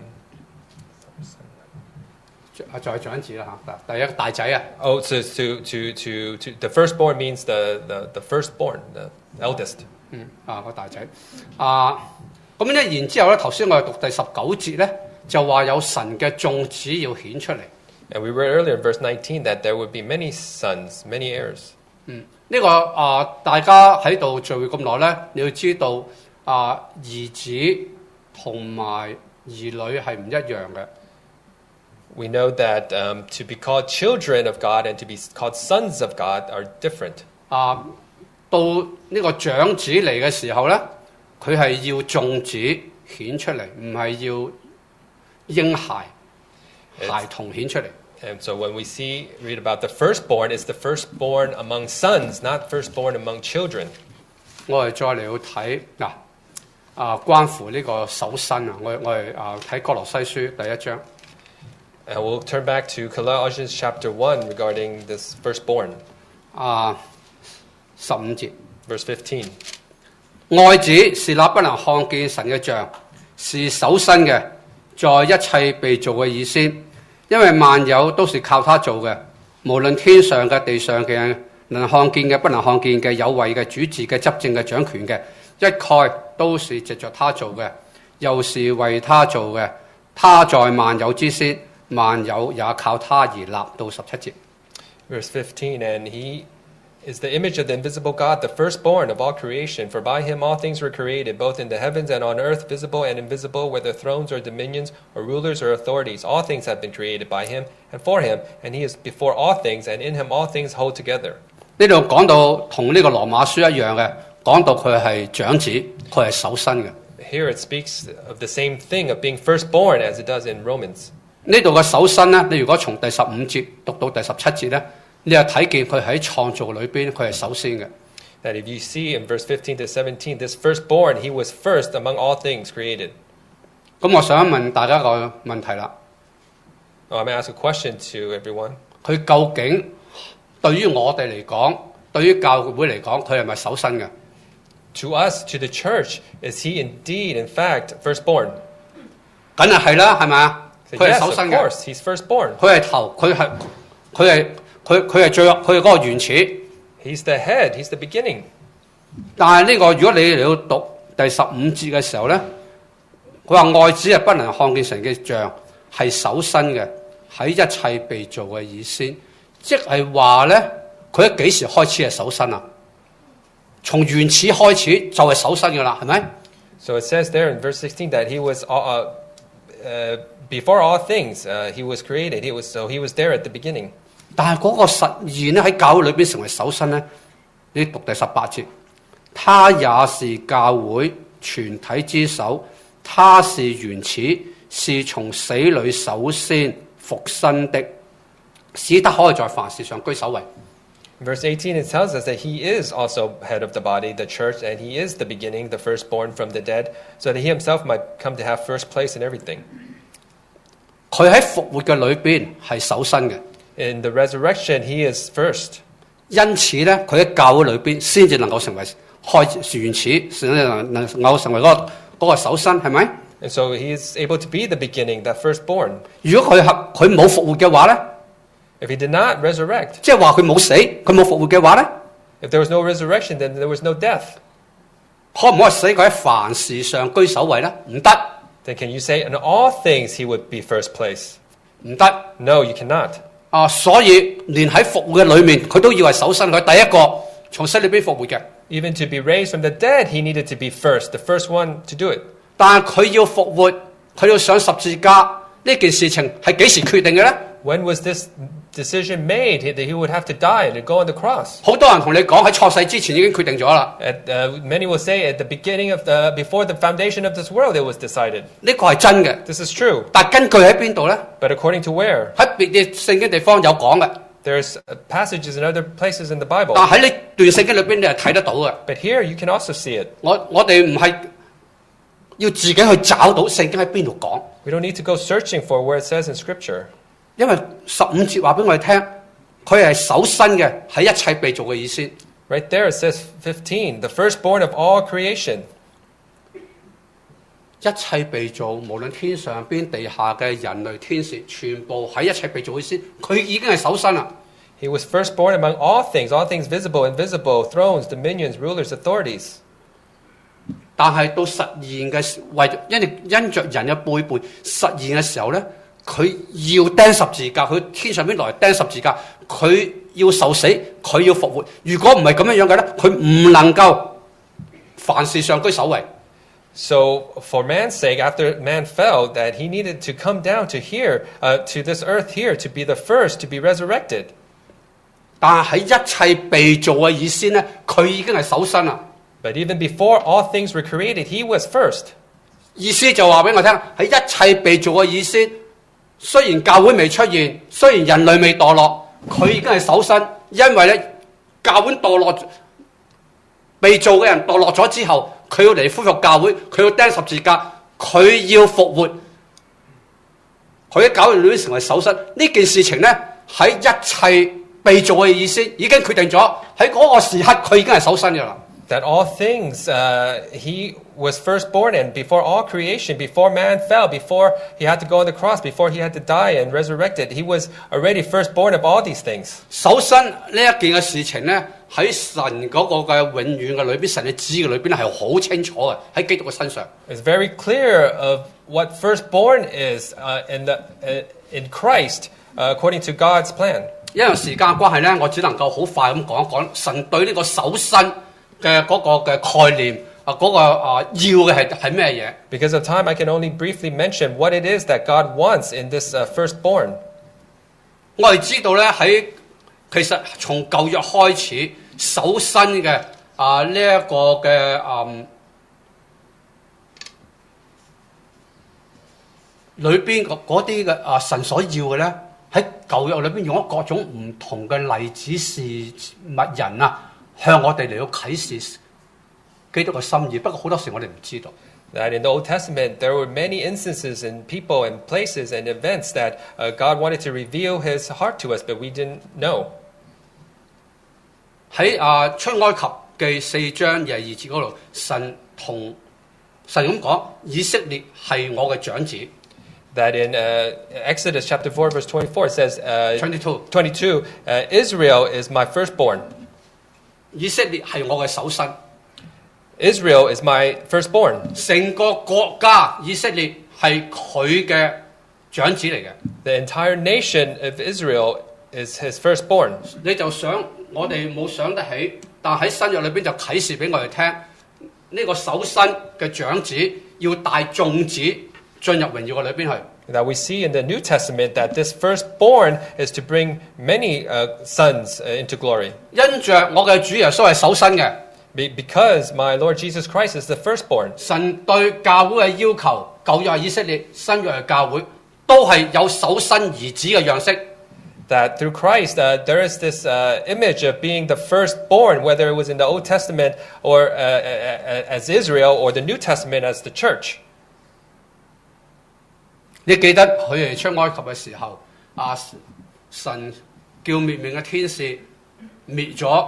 就係長子啦嚇，第一個大仔啊。 so to the firstborn means the firstborn, the eldest. 個大仔咁咧，然之後咧，頭先我哋讀第19節咧，就話有神嘅眾子要顯出嚟。 And we read earlier in verse 19 that there would be many sons, many heirs. 呢個大家喺度聚會咁耐咧，你要知道兒子同埋兒女係唔一樣嘅。 We know that to be called children of God and to be called sons of God are different. 到呢個長子嚟嘅時候咧，佢係要眾子顯出嚟，唔係要嬰孩童顯出嚟。 And so when we read about the firstborn, it's the firstborn among sons, not firstborn among children. 我哋再嚟去睇關乎呢個首生啊！我哋睇哥羅西書第1章。 And we'll turn back to Colossians chapter 1 regarding this firstborn. 15節 Verse 15. 愛子是那不能看見神嘅像，是首生嘅，在一切被造嘅以先，因為萬有都是靠他做嘅，無論天上嘅、地上嘅，能看見嘅、不能看見嘅，有位嘅、主治嘅、執政嘅、掌權嘅， 一概都是藉着他做嘅，又是為他做嘅。他在萬有之先，萬有也靠他而立。到17節。 Verse 15, and he is the image of the invisible God, the firstborn of all creation. For by him all things were created, both in the heavens and on earth, visible and invisible, whether thrones or dominions or rulers or authorities. All things have been created by him and for him, and he is before all things, and in him all things hold together. 呢度講到同呢個羅馬書一樣嘅，講到佢係長子，佢係首生嘅。 Here it speaks of the same thing, of being firstborn, as it does in Romans. 呢度嘅首生呢，你如果從第15節讀到第17節呢，你就睇見佢喺創造裏邊佢係首先嘅。 That if you see in verse 15 to 17, this firstborn, he was first among all things created. 咁我想問大家一個問題啦。 I'm going to ask a question to everyone. 佢究竟對於我哋嚟講，對於教會嚟講，佢係咪首生嘅？ To us, to the church, is he indeed, in fact, firstborn? 梗係啦，係咪啊？ So 佢係 yes, 首 of 生嘅， course, he's firstborn. 佢係頭，佢係最佢係嗰個原始。 He's the head, he's the beginning. 但係呢個如果你嚟到讀第15節嘅時候咧，佢話愛子係不能看見神嘅像，係首生嘅，喺一切被造嘅以先，即係話咧，佢喺幾時開始係首生啊？從原始開始就係首生㗎啦，係咪？ So it says there in verse 16 that he was before all things, he was created. He was there at the beginning. 但係嗰個實現咧喺教會裏邊成為首生咧，你讀第18節，他也是教會全體之首，他是原始，是從死裏首先復生的，使得可以在凡事上居首位。 Verse 18, it tells us that he is also head of the body, the church, and he is the beginning, the firstborn from the dead, so that he himself might come to have first place in everything. 佢喺復活嘅裏邊係首生嘅， In the resurrection, he is first. 因此咧，佢喺教會裏邊先至能夠成為原始，先至能夠成為嗰個首生，係咪？ And so he is able to be the beginning, that firstborn. 如果佢冇復活嘅話咧？ If he did not resurrect, 即係話佢冇死，佢冇復活嘅話咧， if there was no resurrection, then there was no death. 可唔可以使佢喺凡事上居首位咧？唔得， Then can you say in all things he would be first place? 唔得。 No, you cannot. 所以連喺復活嘅裏面，佢都以為首生，佢第一個從死裏邊復活嘅。 Even to be raised from the dead, he needed to be first, the first one to do it. 但係佢要復活，佢要上十字架呢件事情係幾時決定嘅咧？ When was this decision made that he would have to die and to go on the cross? 好多人同你講喺創世之前已經決定咗啦。 Many will say at the beginning of before the foundation of this world, it was decided. 呢個係真嘅， This is true. 但係根據喺邊度咧？ But according to where? 喺別嘅聖經地方有講嘅， There's passages in other places in the Bible. 但係喺呢段聖經裏邊你係睇得到嘅。 But here you can also see it. 我哋唔係要自己去找到聖經喺邊度講。 We don't need to go searching for where it says in Scripture. 因為15節話俾我哋聽，佢係首生嘅，喺一切被造嘅意思。 Right there it says 15, the firstborn of all creation. 一切被造，無論天上邊、地下嘅人類、天使，全部喺一切被造嘅意思，佢已經係首生啦。 He was firstborn among all things visible, invisible, thrones, dominions, rulers, authorities. 但係到實現嘅因着人嘅背叛實現嘅時候咧，佢要釘十字架，佢天上邊來釘十字架，佢要受死，佢要復活。如果唔係咁樣樣嘅咧，佢唔能夠凡事上居首位。 So for man's sake, after man fell, that he needed to come down to here, to this earth here, to be the first, to be resurrected. 但係喺一切被造嘅意思咧，佢已經係首生啦。 But even before all things were created, he was first. 意思就話俾我聽，喺一切被造嘅意思，雖然教會未出現，雖然人類未墮落，佢已經係首生，因為咧教會墮落，被造嘅人墮落咗之後，佢要嚟恢復教會，佢要釘十字架，佢要復活，佢喺教會裏面成為首生。呢件事情咧喺一切被造嘅意思已經決定咗，喺嗰個時刻佢已經係首生嘅啦。 That all things he was firstborn in, before all creation, before man fell, before he had to go on the cross, before he had to die and resurrected, he was already firstborn of all these things. 首先呢一件嘅事情咧，喺神嗰個嘅永遠嘅裏邊，神嘅旨意嘅裏邊係好清楚嘅，喺基督嘅身上。 It's very clear of what firstborn is in Christ according to God's plan. 因為時間關係咧，我只能夠好快咁講一講神對呢個首生嘅嗰個嘅概念嗰個要嘅係咩嘢？ Because of time, I can only briefly mention what it is that God wants in this firstborn. 我哋知道咧，其實從舊約開始，首生嘅呢一個嘅裏邊嗰啲嘅神所要嘅咧，喺舊約裏邊用咗各種唔同嘅例子事物人向我哋嚟到啟示基督嘅心意。不過好多時我哋唔知道。 That in the Old Testament, there were many instances and people and places and events that God wanted to reveal His heart to us, but we didn't know. 喺出埃及記4章22節嗰度，神咁講：以色列係我嘅長子。 That in Exodus chapter 4, verse 24, it says, 22 Israel is my firstborn. 以色列係我嘅首生。 Israel is my firstborn. 成個國家以色列係佢嘅長子嚟嘅。 The entire nation of Israel is his firstborn. 你就想我哋冇想得起，但喺新約裏邊就啟示俾我哋聽，呢個首生嘅長子要帶眾子進入榮耀嘅裏邊去。 That we see in the New Testament that this firstborn is to bring many sons into glory. 因着我嘅主耶穌係首生嘅。 Because my Lord Jesus Christ is the firstborn. 神對教會嘅要求，舊約係以色列，新約係教會，都係有首生兒子嘅樣式。 That through Christ, there is this image of being the firstborn, whether it was in the Old Testament or as Israel, or the New Testament as the church. 你記得佢哋出埃及嘅時候，神叫滅命嘅天使滅咗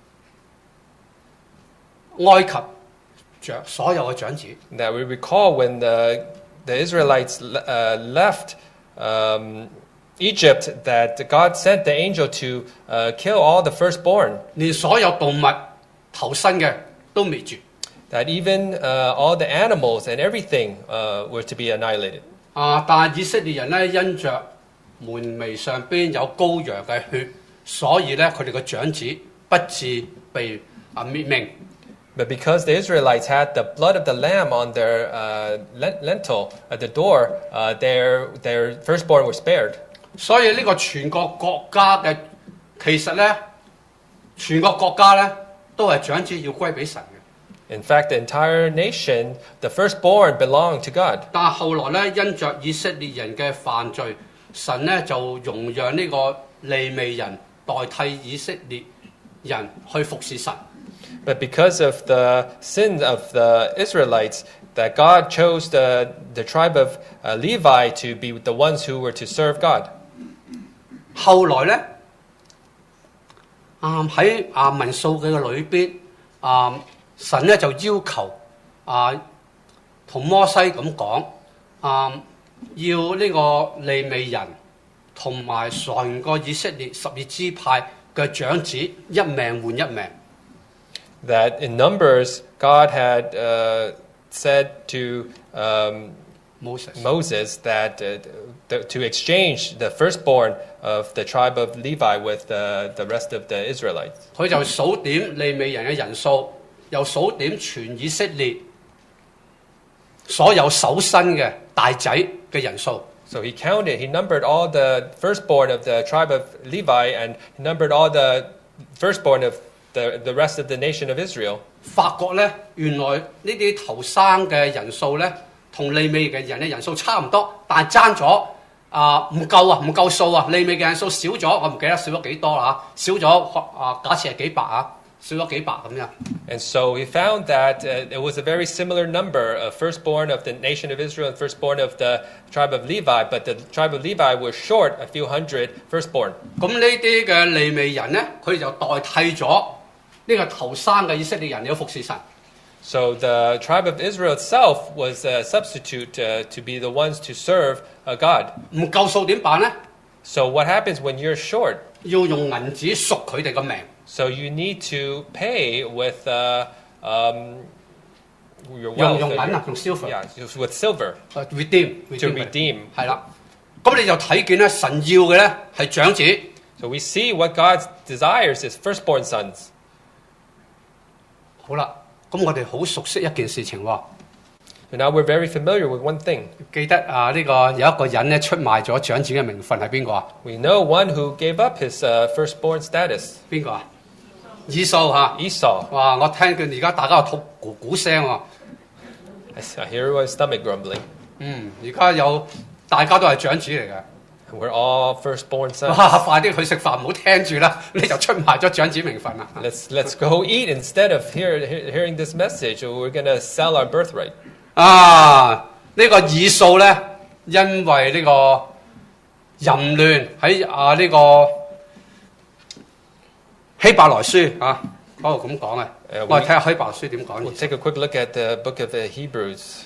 埃及所有嘅長子。 That we recall when the Israelites left Egypt, that God sent the angel to kill all the firstborn. 連所有動物頭生嘅都滅絕。 That even all the animals and everything were to be annihilated. 但係以色列人咧，因着門楣上邊有羔羊嘅血，所以咧佢哋嘅長子不至被滅命。 But because the Israelites had the blood of the lamb on their lintel at the door, their firstborn were spared. 所以呢個全國國家嘅，其實咧，全國國家咧都係長子要歸俾神嘅。 In fact, the entire nation, the firstborn, belonged to God. 但係後來咧，因着以色列人嘅犯罪，神咧就容讓呢個利未人代替以色列人去服侍神。 But because of the sin of the Israelites, that God chose the tribe of Levi to be the ones who were to serve God. 後來咧，喺民數記嘅裏邊，神咧就要求同摩西咁講，要呢個利未人同埋全個以色列12支派嘅長子一命換一命。 That in Numbers, God had said to Moses that to exchange the firstborn of the tribe of Levi with the rest of the Israelites. 佢就數點利未人嘅人數，又數點全以色列所有首生嘅大仔嘅人數。 So he numbered all the firstborn of the tribe of Levi, and he numbered all the firstborn of the rest of the nation of Israel. 發覺咧，原來呢啲頭生嘅人數咧，同利未嘅人嘅人數差唔多，但係爭咗唔夠數啊！利未嘅人數少咗，我唔記得少咗幾多啦少咗假設係幾百少咗幾百咁樣。 And so he found that it was a very similar number of firstborn of the nation of Israel and firstborn of the tribe of Levi, but the tribe of Levi was short a few hundred firstborn. 咁呢啲嘅利未人咧，佢哋就代替咗呢個頭生嘅以色列人要服侍神。 So the tribe of Israel itself was a substitute to be the ones to serve God. 唔夠數點辦呢？ So what happens when you're short? 要用銀紙贖佢哋嘅命。 So you need to pay with your 用 wealth. 銀啊，用 silver。 Yeah, with silver redeem to redeem. 係啦。咁你就睇見咧，神要嘅咧係長子。 So we see what God desires is firstborn sons. 好啦，咁我哋好熟悉一件事情喎。 And now we're very familiar with one thing. 記得啊，呢個有一個人咧出賣咗長子嘅名分係邊個啊？ We know one who gave up his firstborn status, 邊個啊？以掃嚇。 Esau. 哇！我聽見而家大家個肚咕咕聲喎。 I hear my stomach grumbling. 而家有大家都係長子嚟嘅。 We're all firstborn sons. 哇！快啲去食飯，唔好聽住啦，你就出賣咗長子名分啦。 Let's go eat instead of hearing this message. We're gonna sell our birthright. 啊！呢個以掃咧，因為呢個淫亂喺呢個希伯來書啊嗰度咁講嘅。我哋睇下希伯來書點講。 We'll take a quick look at the book of the Hebrews.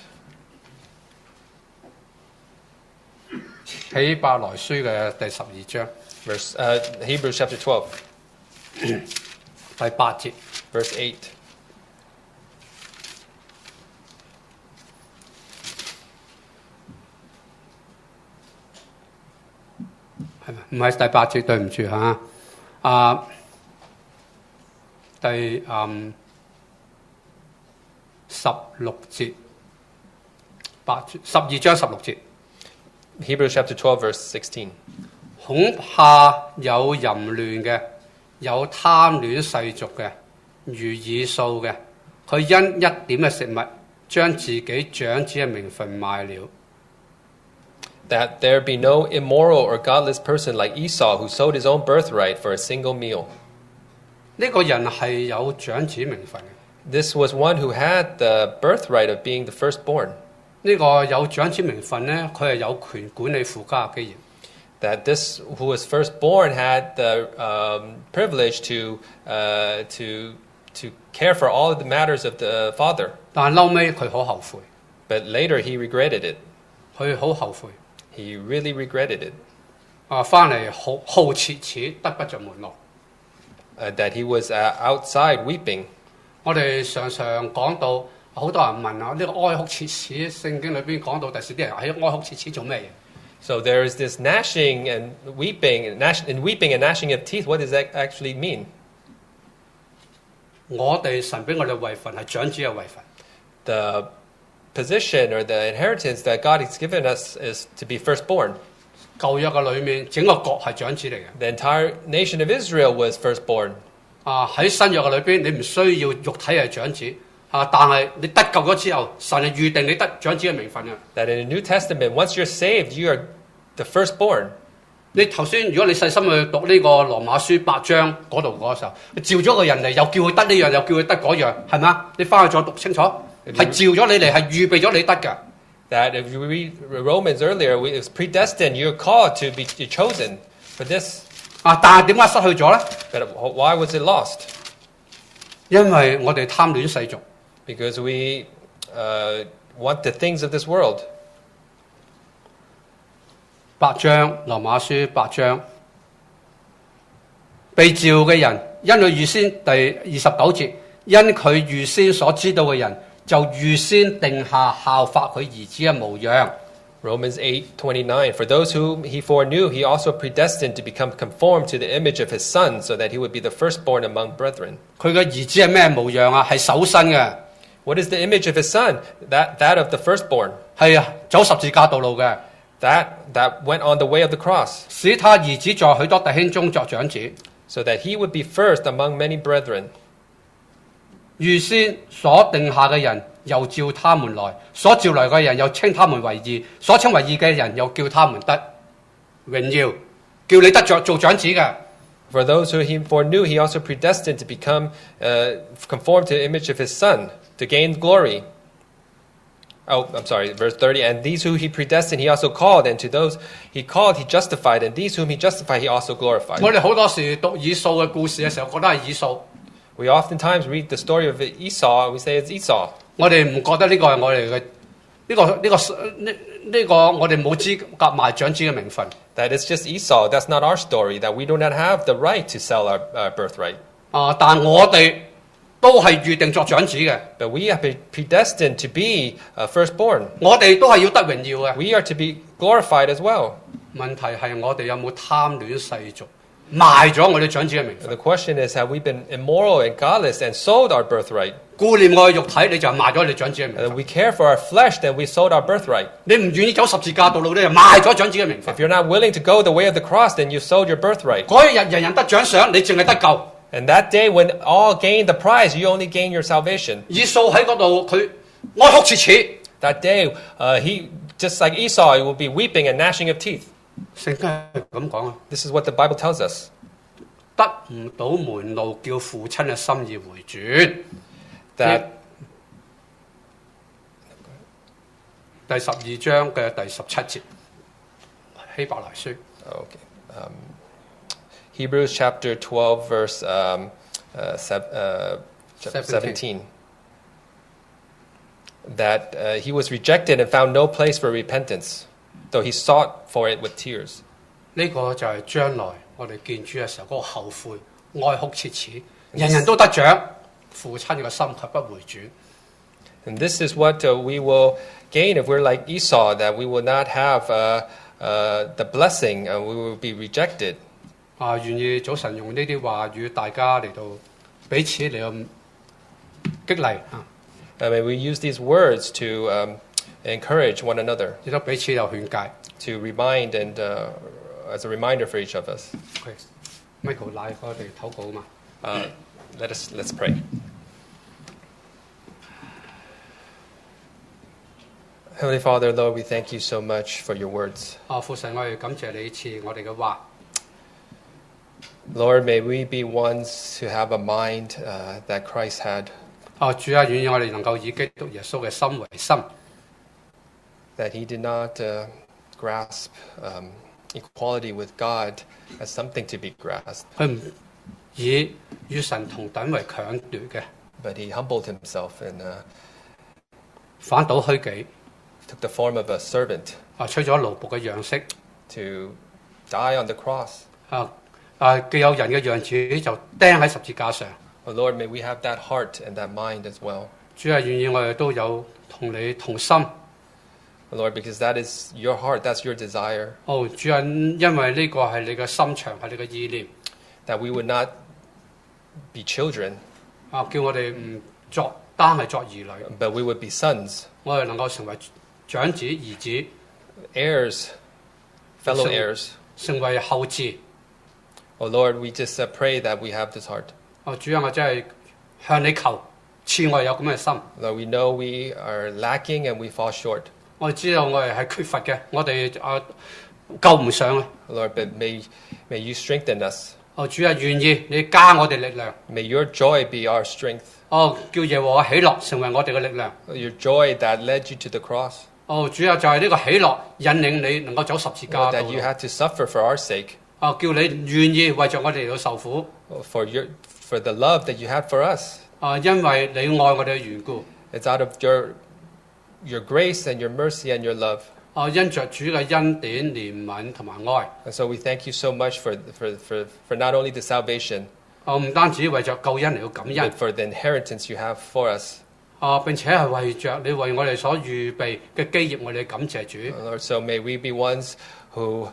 希伯來書嘅第12章 Hebrews chapter 12, 第8節。 verse 8. 係咪？唔係第8節，對唔住嚇。第16節，12章16節。 Hebrews chapter 12, verse 16. 恐怕有淫亂嘅，有貪戀世俗嘅，如以掃嘅，佢因一點嘅食物，將自己長子嘅名分賣了。 That there be no immoral or godless person like Esau who sold his own birthright for a single meal. 呢個人係有長子名分嘅。 This was one who had the birthright of being the firstborn. 呢個有長子名分咧，佢係有權管理父家嘅基業。 That this who was firstborn had the privilege to care for all of the matters of the father. 但係嬲尾佢好後悔， But later he regretted it. 佢好後悔。 He really regretted it. 翻嚟好切切，得不着門路。 That he was outside weeping. 我哋常常講到，好多人問啊，呢、個哀哭切齒，聖經裏邊講到第時啲人喺哀哭切齒做咩嘢？ So there is this gnashing and weeping, and weeping and gnashing of teeth. What does that actually mean? 我哋神俾我哋位份係長子嘅位份。 The position or the inheritance that God has given us is to be firstborn. 舊約嘅裏面，整個國係長子嚟嘅。 The entire nation of Israel was firstborn. 喺新約嘅裏邊，你唔需要肉體係長子。但係你得救咗之後，神係預定你得長子嘅名分嘅。 That in the New Testament, once you're saved, you are the firstborn. 你頭先，如果你細心去讀呢個羅馬書8章嗰度嗰個時候，召咗個人嚟，又叫佢得呢樣，又叫佢得嗰樣，係咪啊？你翻去再讀清楚，係召咗你嚟，係預備咗你得嘅。 That if you read Romans earlier, it was predestined. You're called to be chosen for this. 但係點解失去咗咧？ But why was it lost? 因為我哋貪戀世俗。 Because we want the things of this world. 8章羅馬書8章，被召嘅人，因佢預先第29節，因佢預先所知道嘅人，就預先定下效法佢兒子嘅模樣。 Romans 8:29. For those whom he foreknew, he also predestined to become conformed to the image of his son, so that he would be the firstborn among brethren. 佢嘅兒子係咩模樣啊？係手伸嘅， What is the image of his son? That of the firstborn. 係走十字架道路嘅， That went on the way of the cross, 使他兒子在許多弟兄中作長子。 so that he would be first among many brethren. 預先所定下嘅人，又召他們來；所召來嘅人，又稱他們為義；所稱為義嘅人，又叫他們得榮耀，叫你得着做長子嘅。 For those who he foreknew, he also predestined to become conformed to the image of his son, to gain glory. Oh, I'm sorry, verse 30. And these who he predestined, he also called. And to those he called, he justified. And these whom he justified, he also glorified. 我哋好多時讀以掃嘅故事嘅時候，覺得係以掃。 We oftentimes read the story of Esau and we say it's Esau. 我哋唔覺得呢個係我哋嘅我哋冇資格賣長子嘅名分。 That it's just Esau. That's not our story. That we do not have the right to sell our birthright. 但我哋都係預定作長子嘅， But we have been predestined to be firstborn. 我哋都係要得榮耀嘅。 We are to be glorified as well. 問題係我哋有冇貪戀世俗，賣咗我哋長子嘅名 And 分？ the question is, have we been immoral and godless and sold our birthright? 顧念我嘅肉體，你就賣咗你長子嘅名 And 分。 we care for our flesh, then we sold our birthright. 你唔願意走十字架道路，你就賣咗長子嘅名分 If。you're not willing to go the way of the cross, then you sold your birthright. 嗰一日人人得獎賞，你淨係得救。 And that day, when all gain the prize, you only gain your salvation. 以掃喺嗰度，佢哀哭切齒。 That day, he just like Esau, he will be weeping and gnashing of teeth. 聖經係咁講啊， This is what the Bible tells us. 得唔到門路，叫父親嘅心意回轉。 That 第12章嘅第17節，希伯來書。 okay. Hebrews chapter 12, verse 17. That he was rejected and found no place for repentance, though he sought for it with tears. 呢個就係將來我哋見主嘅時候嗰個後悔、哀哭切齒，人人都得獎，父親嘅心卻不回轉。 And this is what we will gain if we're like Esau, that we will not have the blessing, we will be rejected. 願意早晨用呢啲話語，大家嚟到彼此嚟到激勵啊， I mean, we use these words to encourage one another, 亦都彼此有勸戒。 to remind and as a reminder for each of us. Michael 拉我哋禱告嘛。 Let's pray. Heavenly Father, Lord, we thank you so much for your words. 父神，我哋感謝你賜我哋嘅話。 Lord, may we be ones who have a mind that Christ had, 主啊，願意我哋能夠以基督耶穌嘅心為心， that he did not grasp equality with God as something to be grasped, 佢唔以與神同等為強奪嘅， but he humbled himself and 反倒虛己， took the form of a servant 取咗奴僕嘅樣式， to die on the cross. 既有人嘅樣子就釘喺十字架上。 Oh Lord, may we have that heart and that mind as well. 主啊，願意我哋都有同你同心。 Oh Lord, because that is your heart, that's your desire, 主啊，因為呢個係你嘅心腸，係你嘅意念， that we would not be children, 叫我哋唔單係作兒女， but we would be sons, 我哋能夠成為長子、兒子， heirs, fellow heirs. 成為後嗣。 Oh Lord, we just pray that we have this heart. 主啊，我真係向你求，賜我哋有咁嘅心。 Lord, we know we are lacking and we fall short. 我哋知道我哋係缺乏嘅，我哋救唔上啊！ Lord, but may you strengthen us. 主啊，願意你加我哋力量。 May your joy be our strength. 叫耶和華喜樂成為我哋嘅力量。 Your joy that led you to the cross. 主啊，就係呢個喜樂引領你能夠走十字架 Lord, 道 that you 路。 had to suffer for our sake. 叫你願意為着我哋嚟到受苦。 For the love that you had for us. 因為你愛我哋嘅緣故。 It's out of your grace and your mercy and your love. 因着主嘅恩典、憐憫同埋愛。 And so we thank you so much for not only the salvation, 唔單止為着救恩嚟到感 but 恩， for the inheritance you have for us. 並且係為着你為我哋所預備嘅基業，我哋感謝主。 Lord, so may we be ones who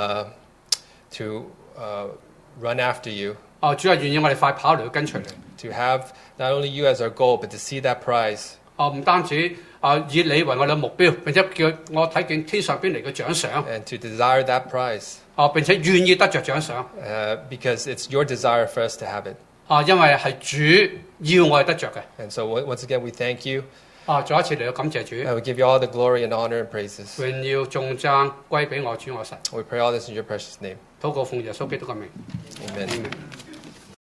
run after you, 主啊，願意我哋快跑嚟到跟隨你。 to have not only you as our goal, but to see that prize. 唔單止以你為我哋嘅目標，並且叫我睇見天上邊嚟嘅獎賞。 And to desire that prize, 並且願意得着獎賞。 because it's your desire for us to have it. 因為係主要我哋得着嘅。 And so once again, we thank you. 再一次嚟到感謝主， And we give you all the glory and honor and praises. 榮耀頌讚歸俾我主我神。 We pray all this in your precious name. 禱告奉耶穌基督嘅名。 Amen. Amen.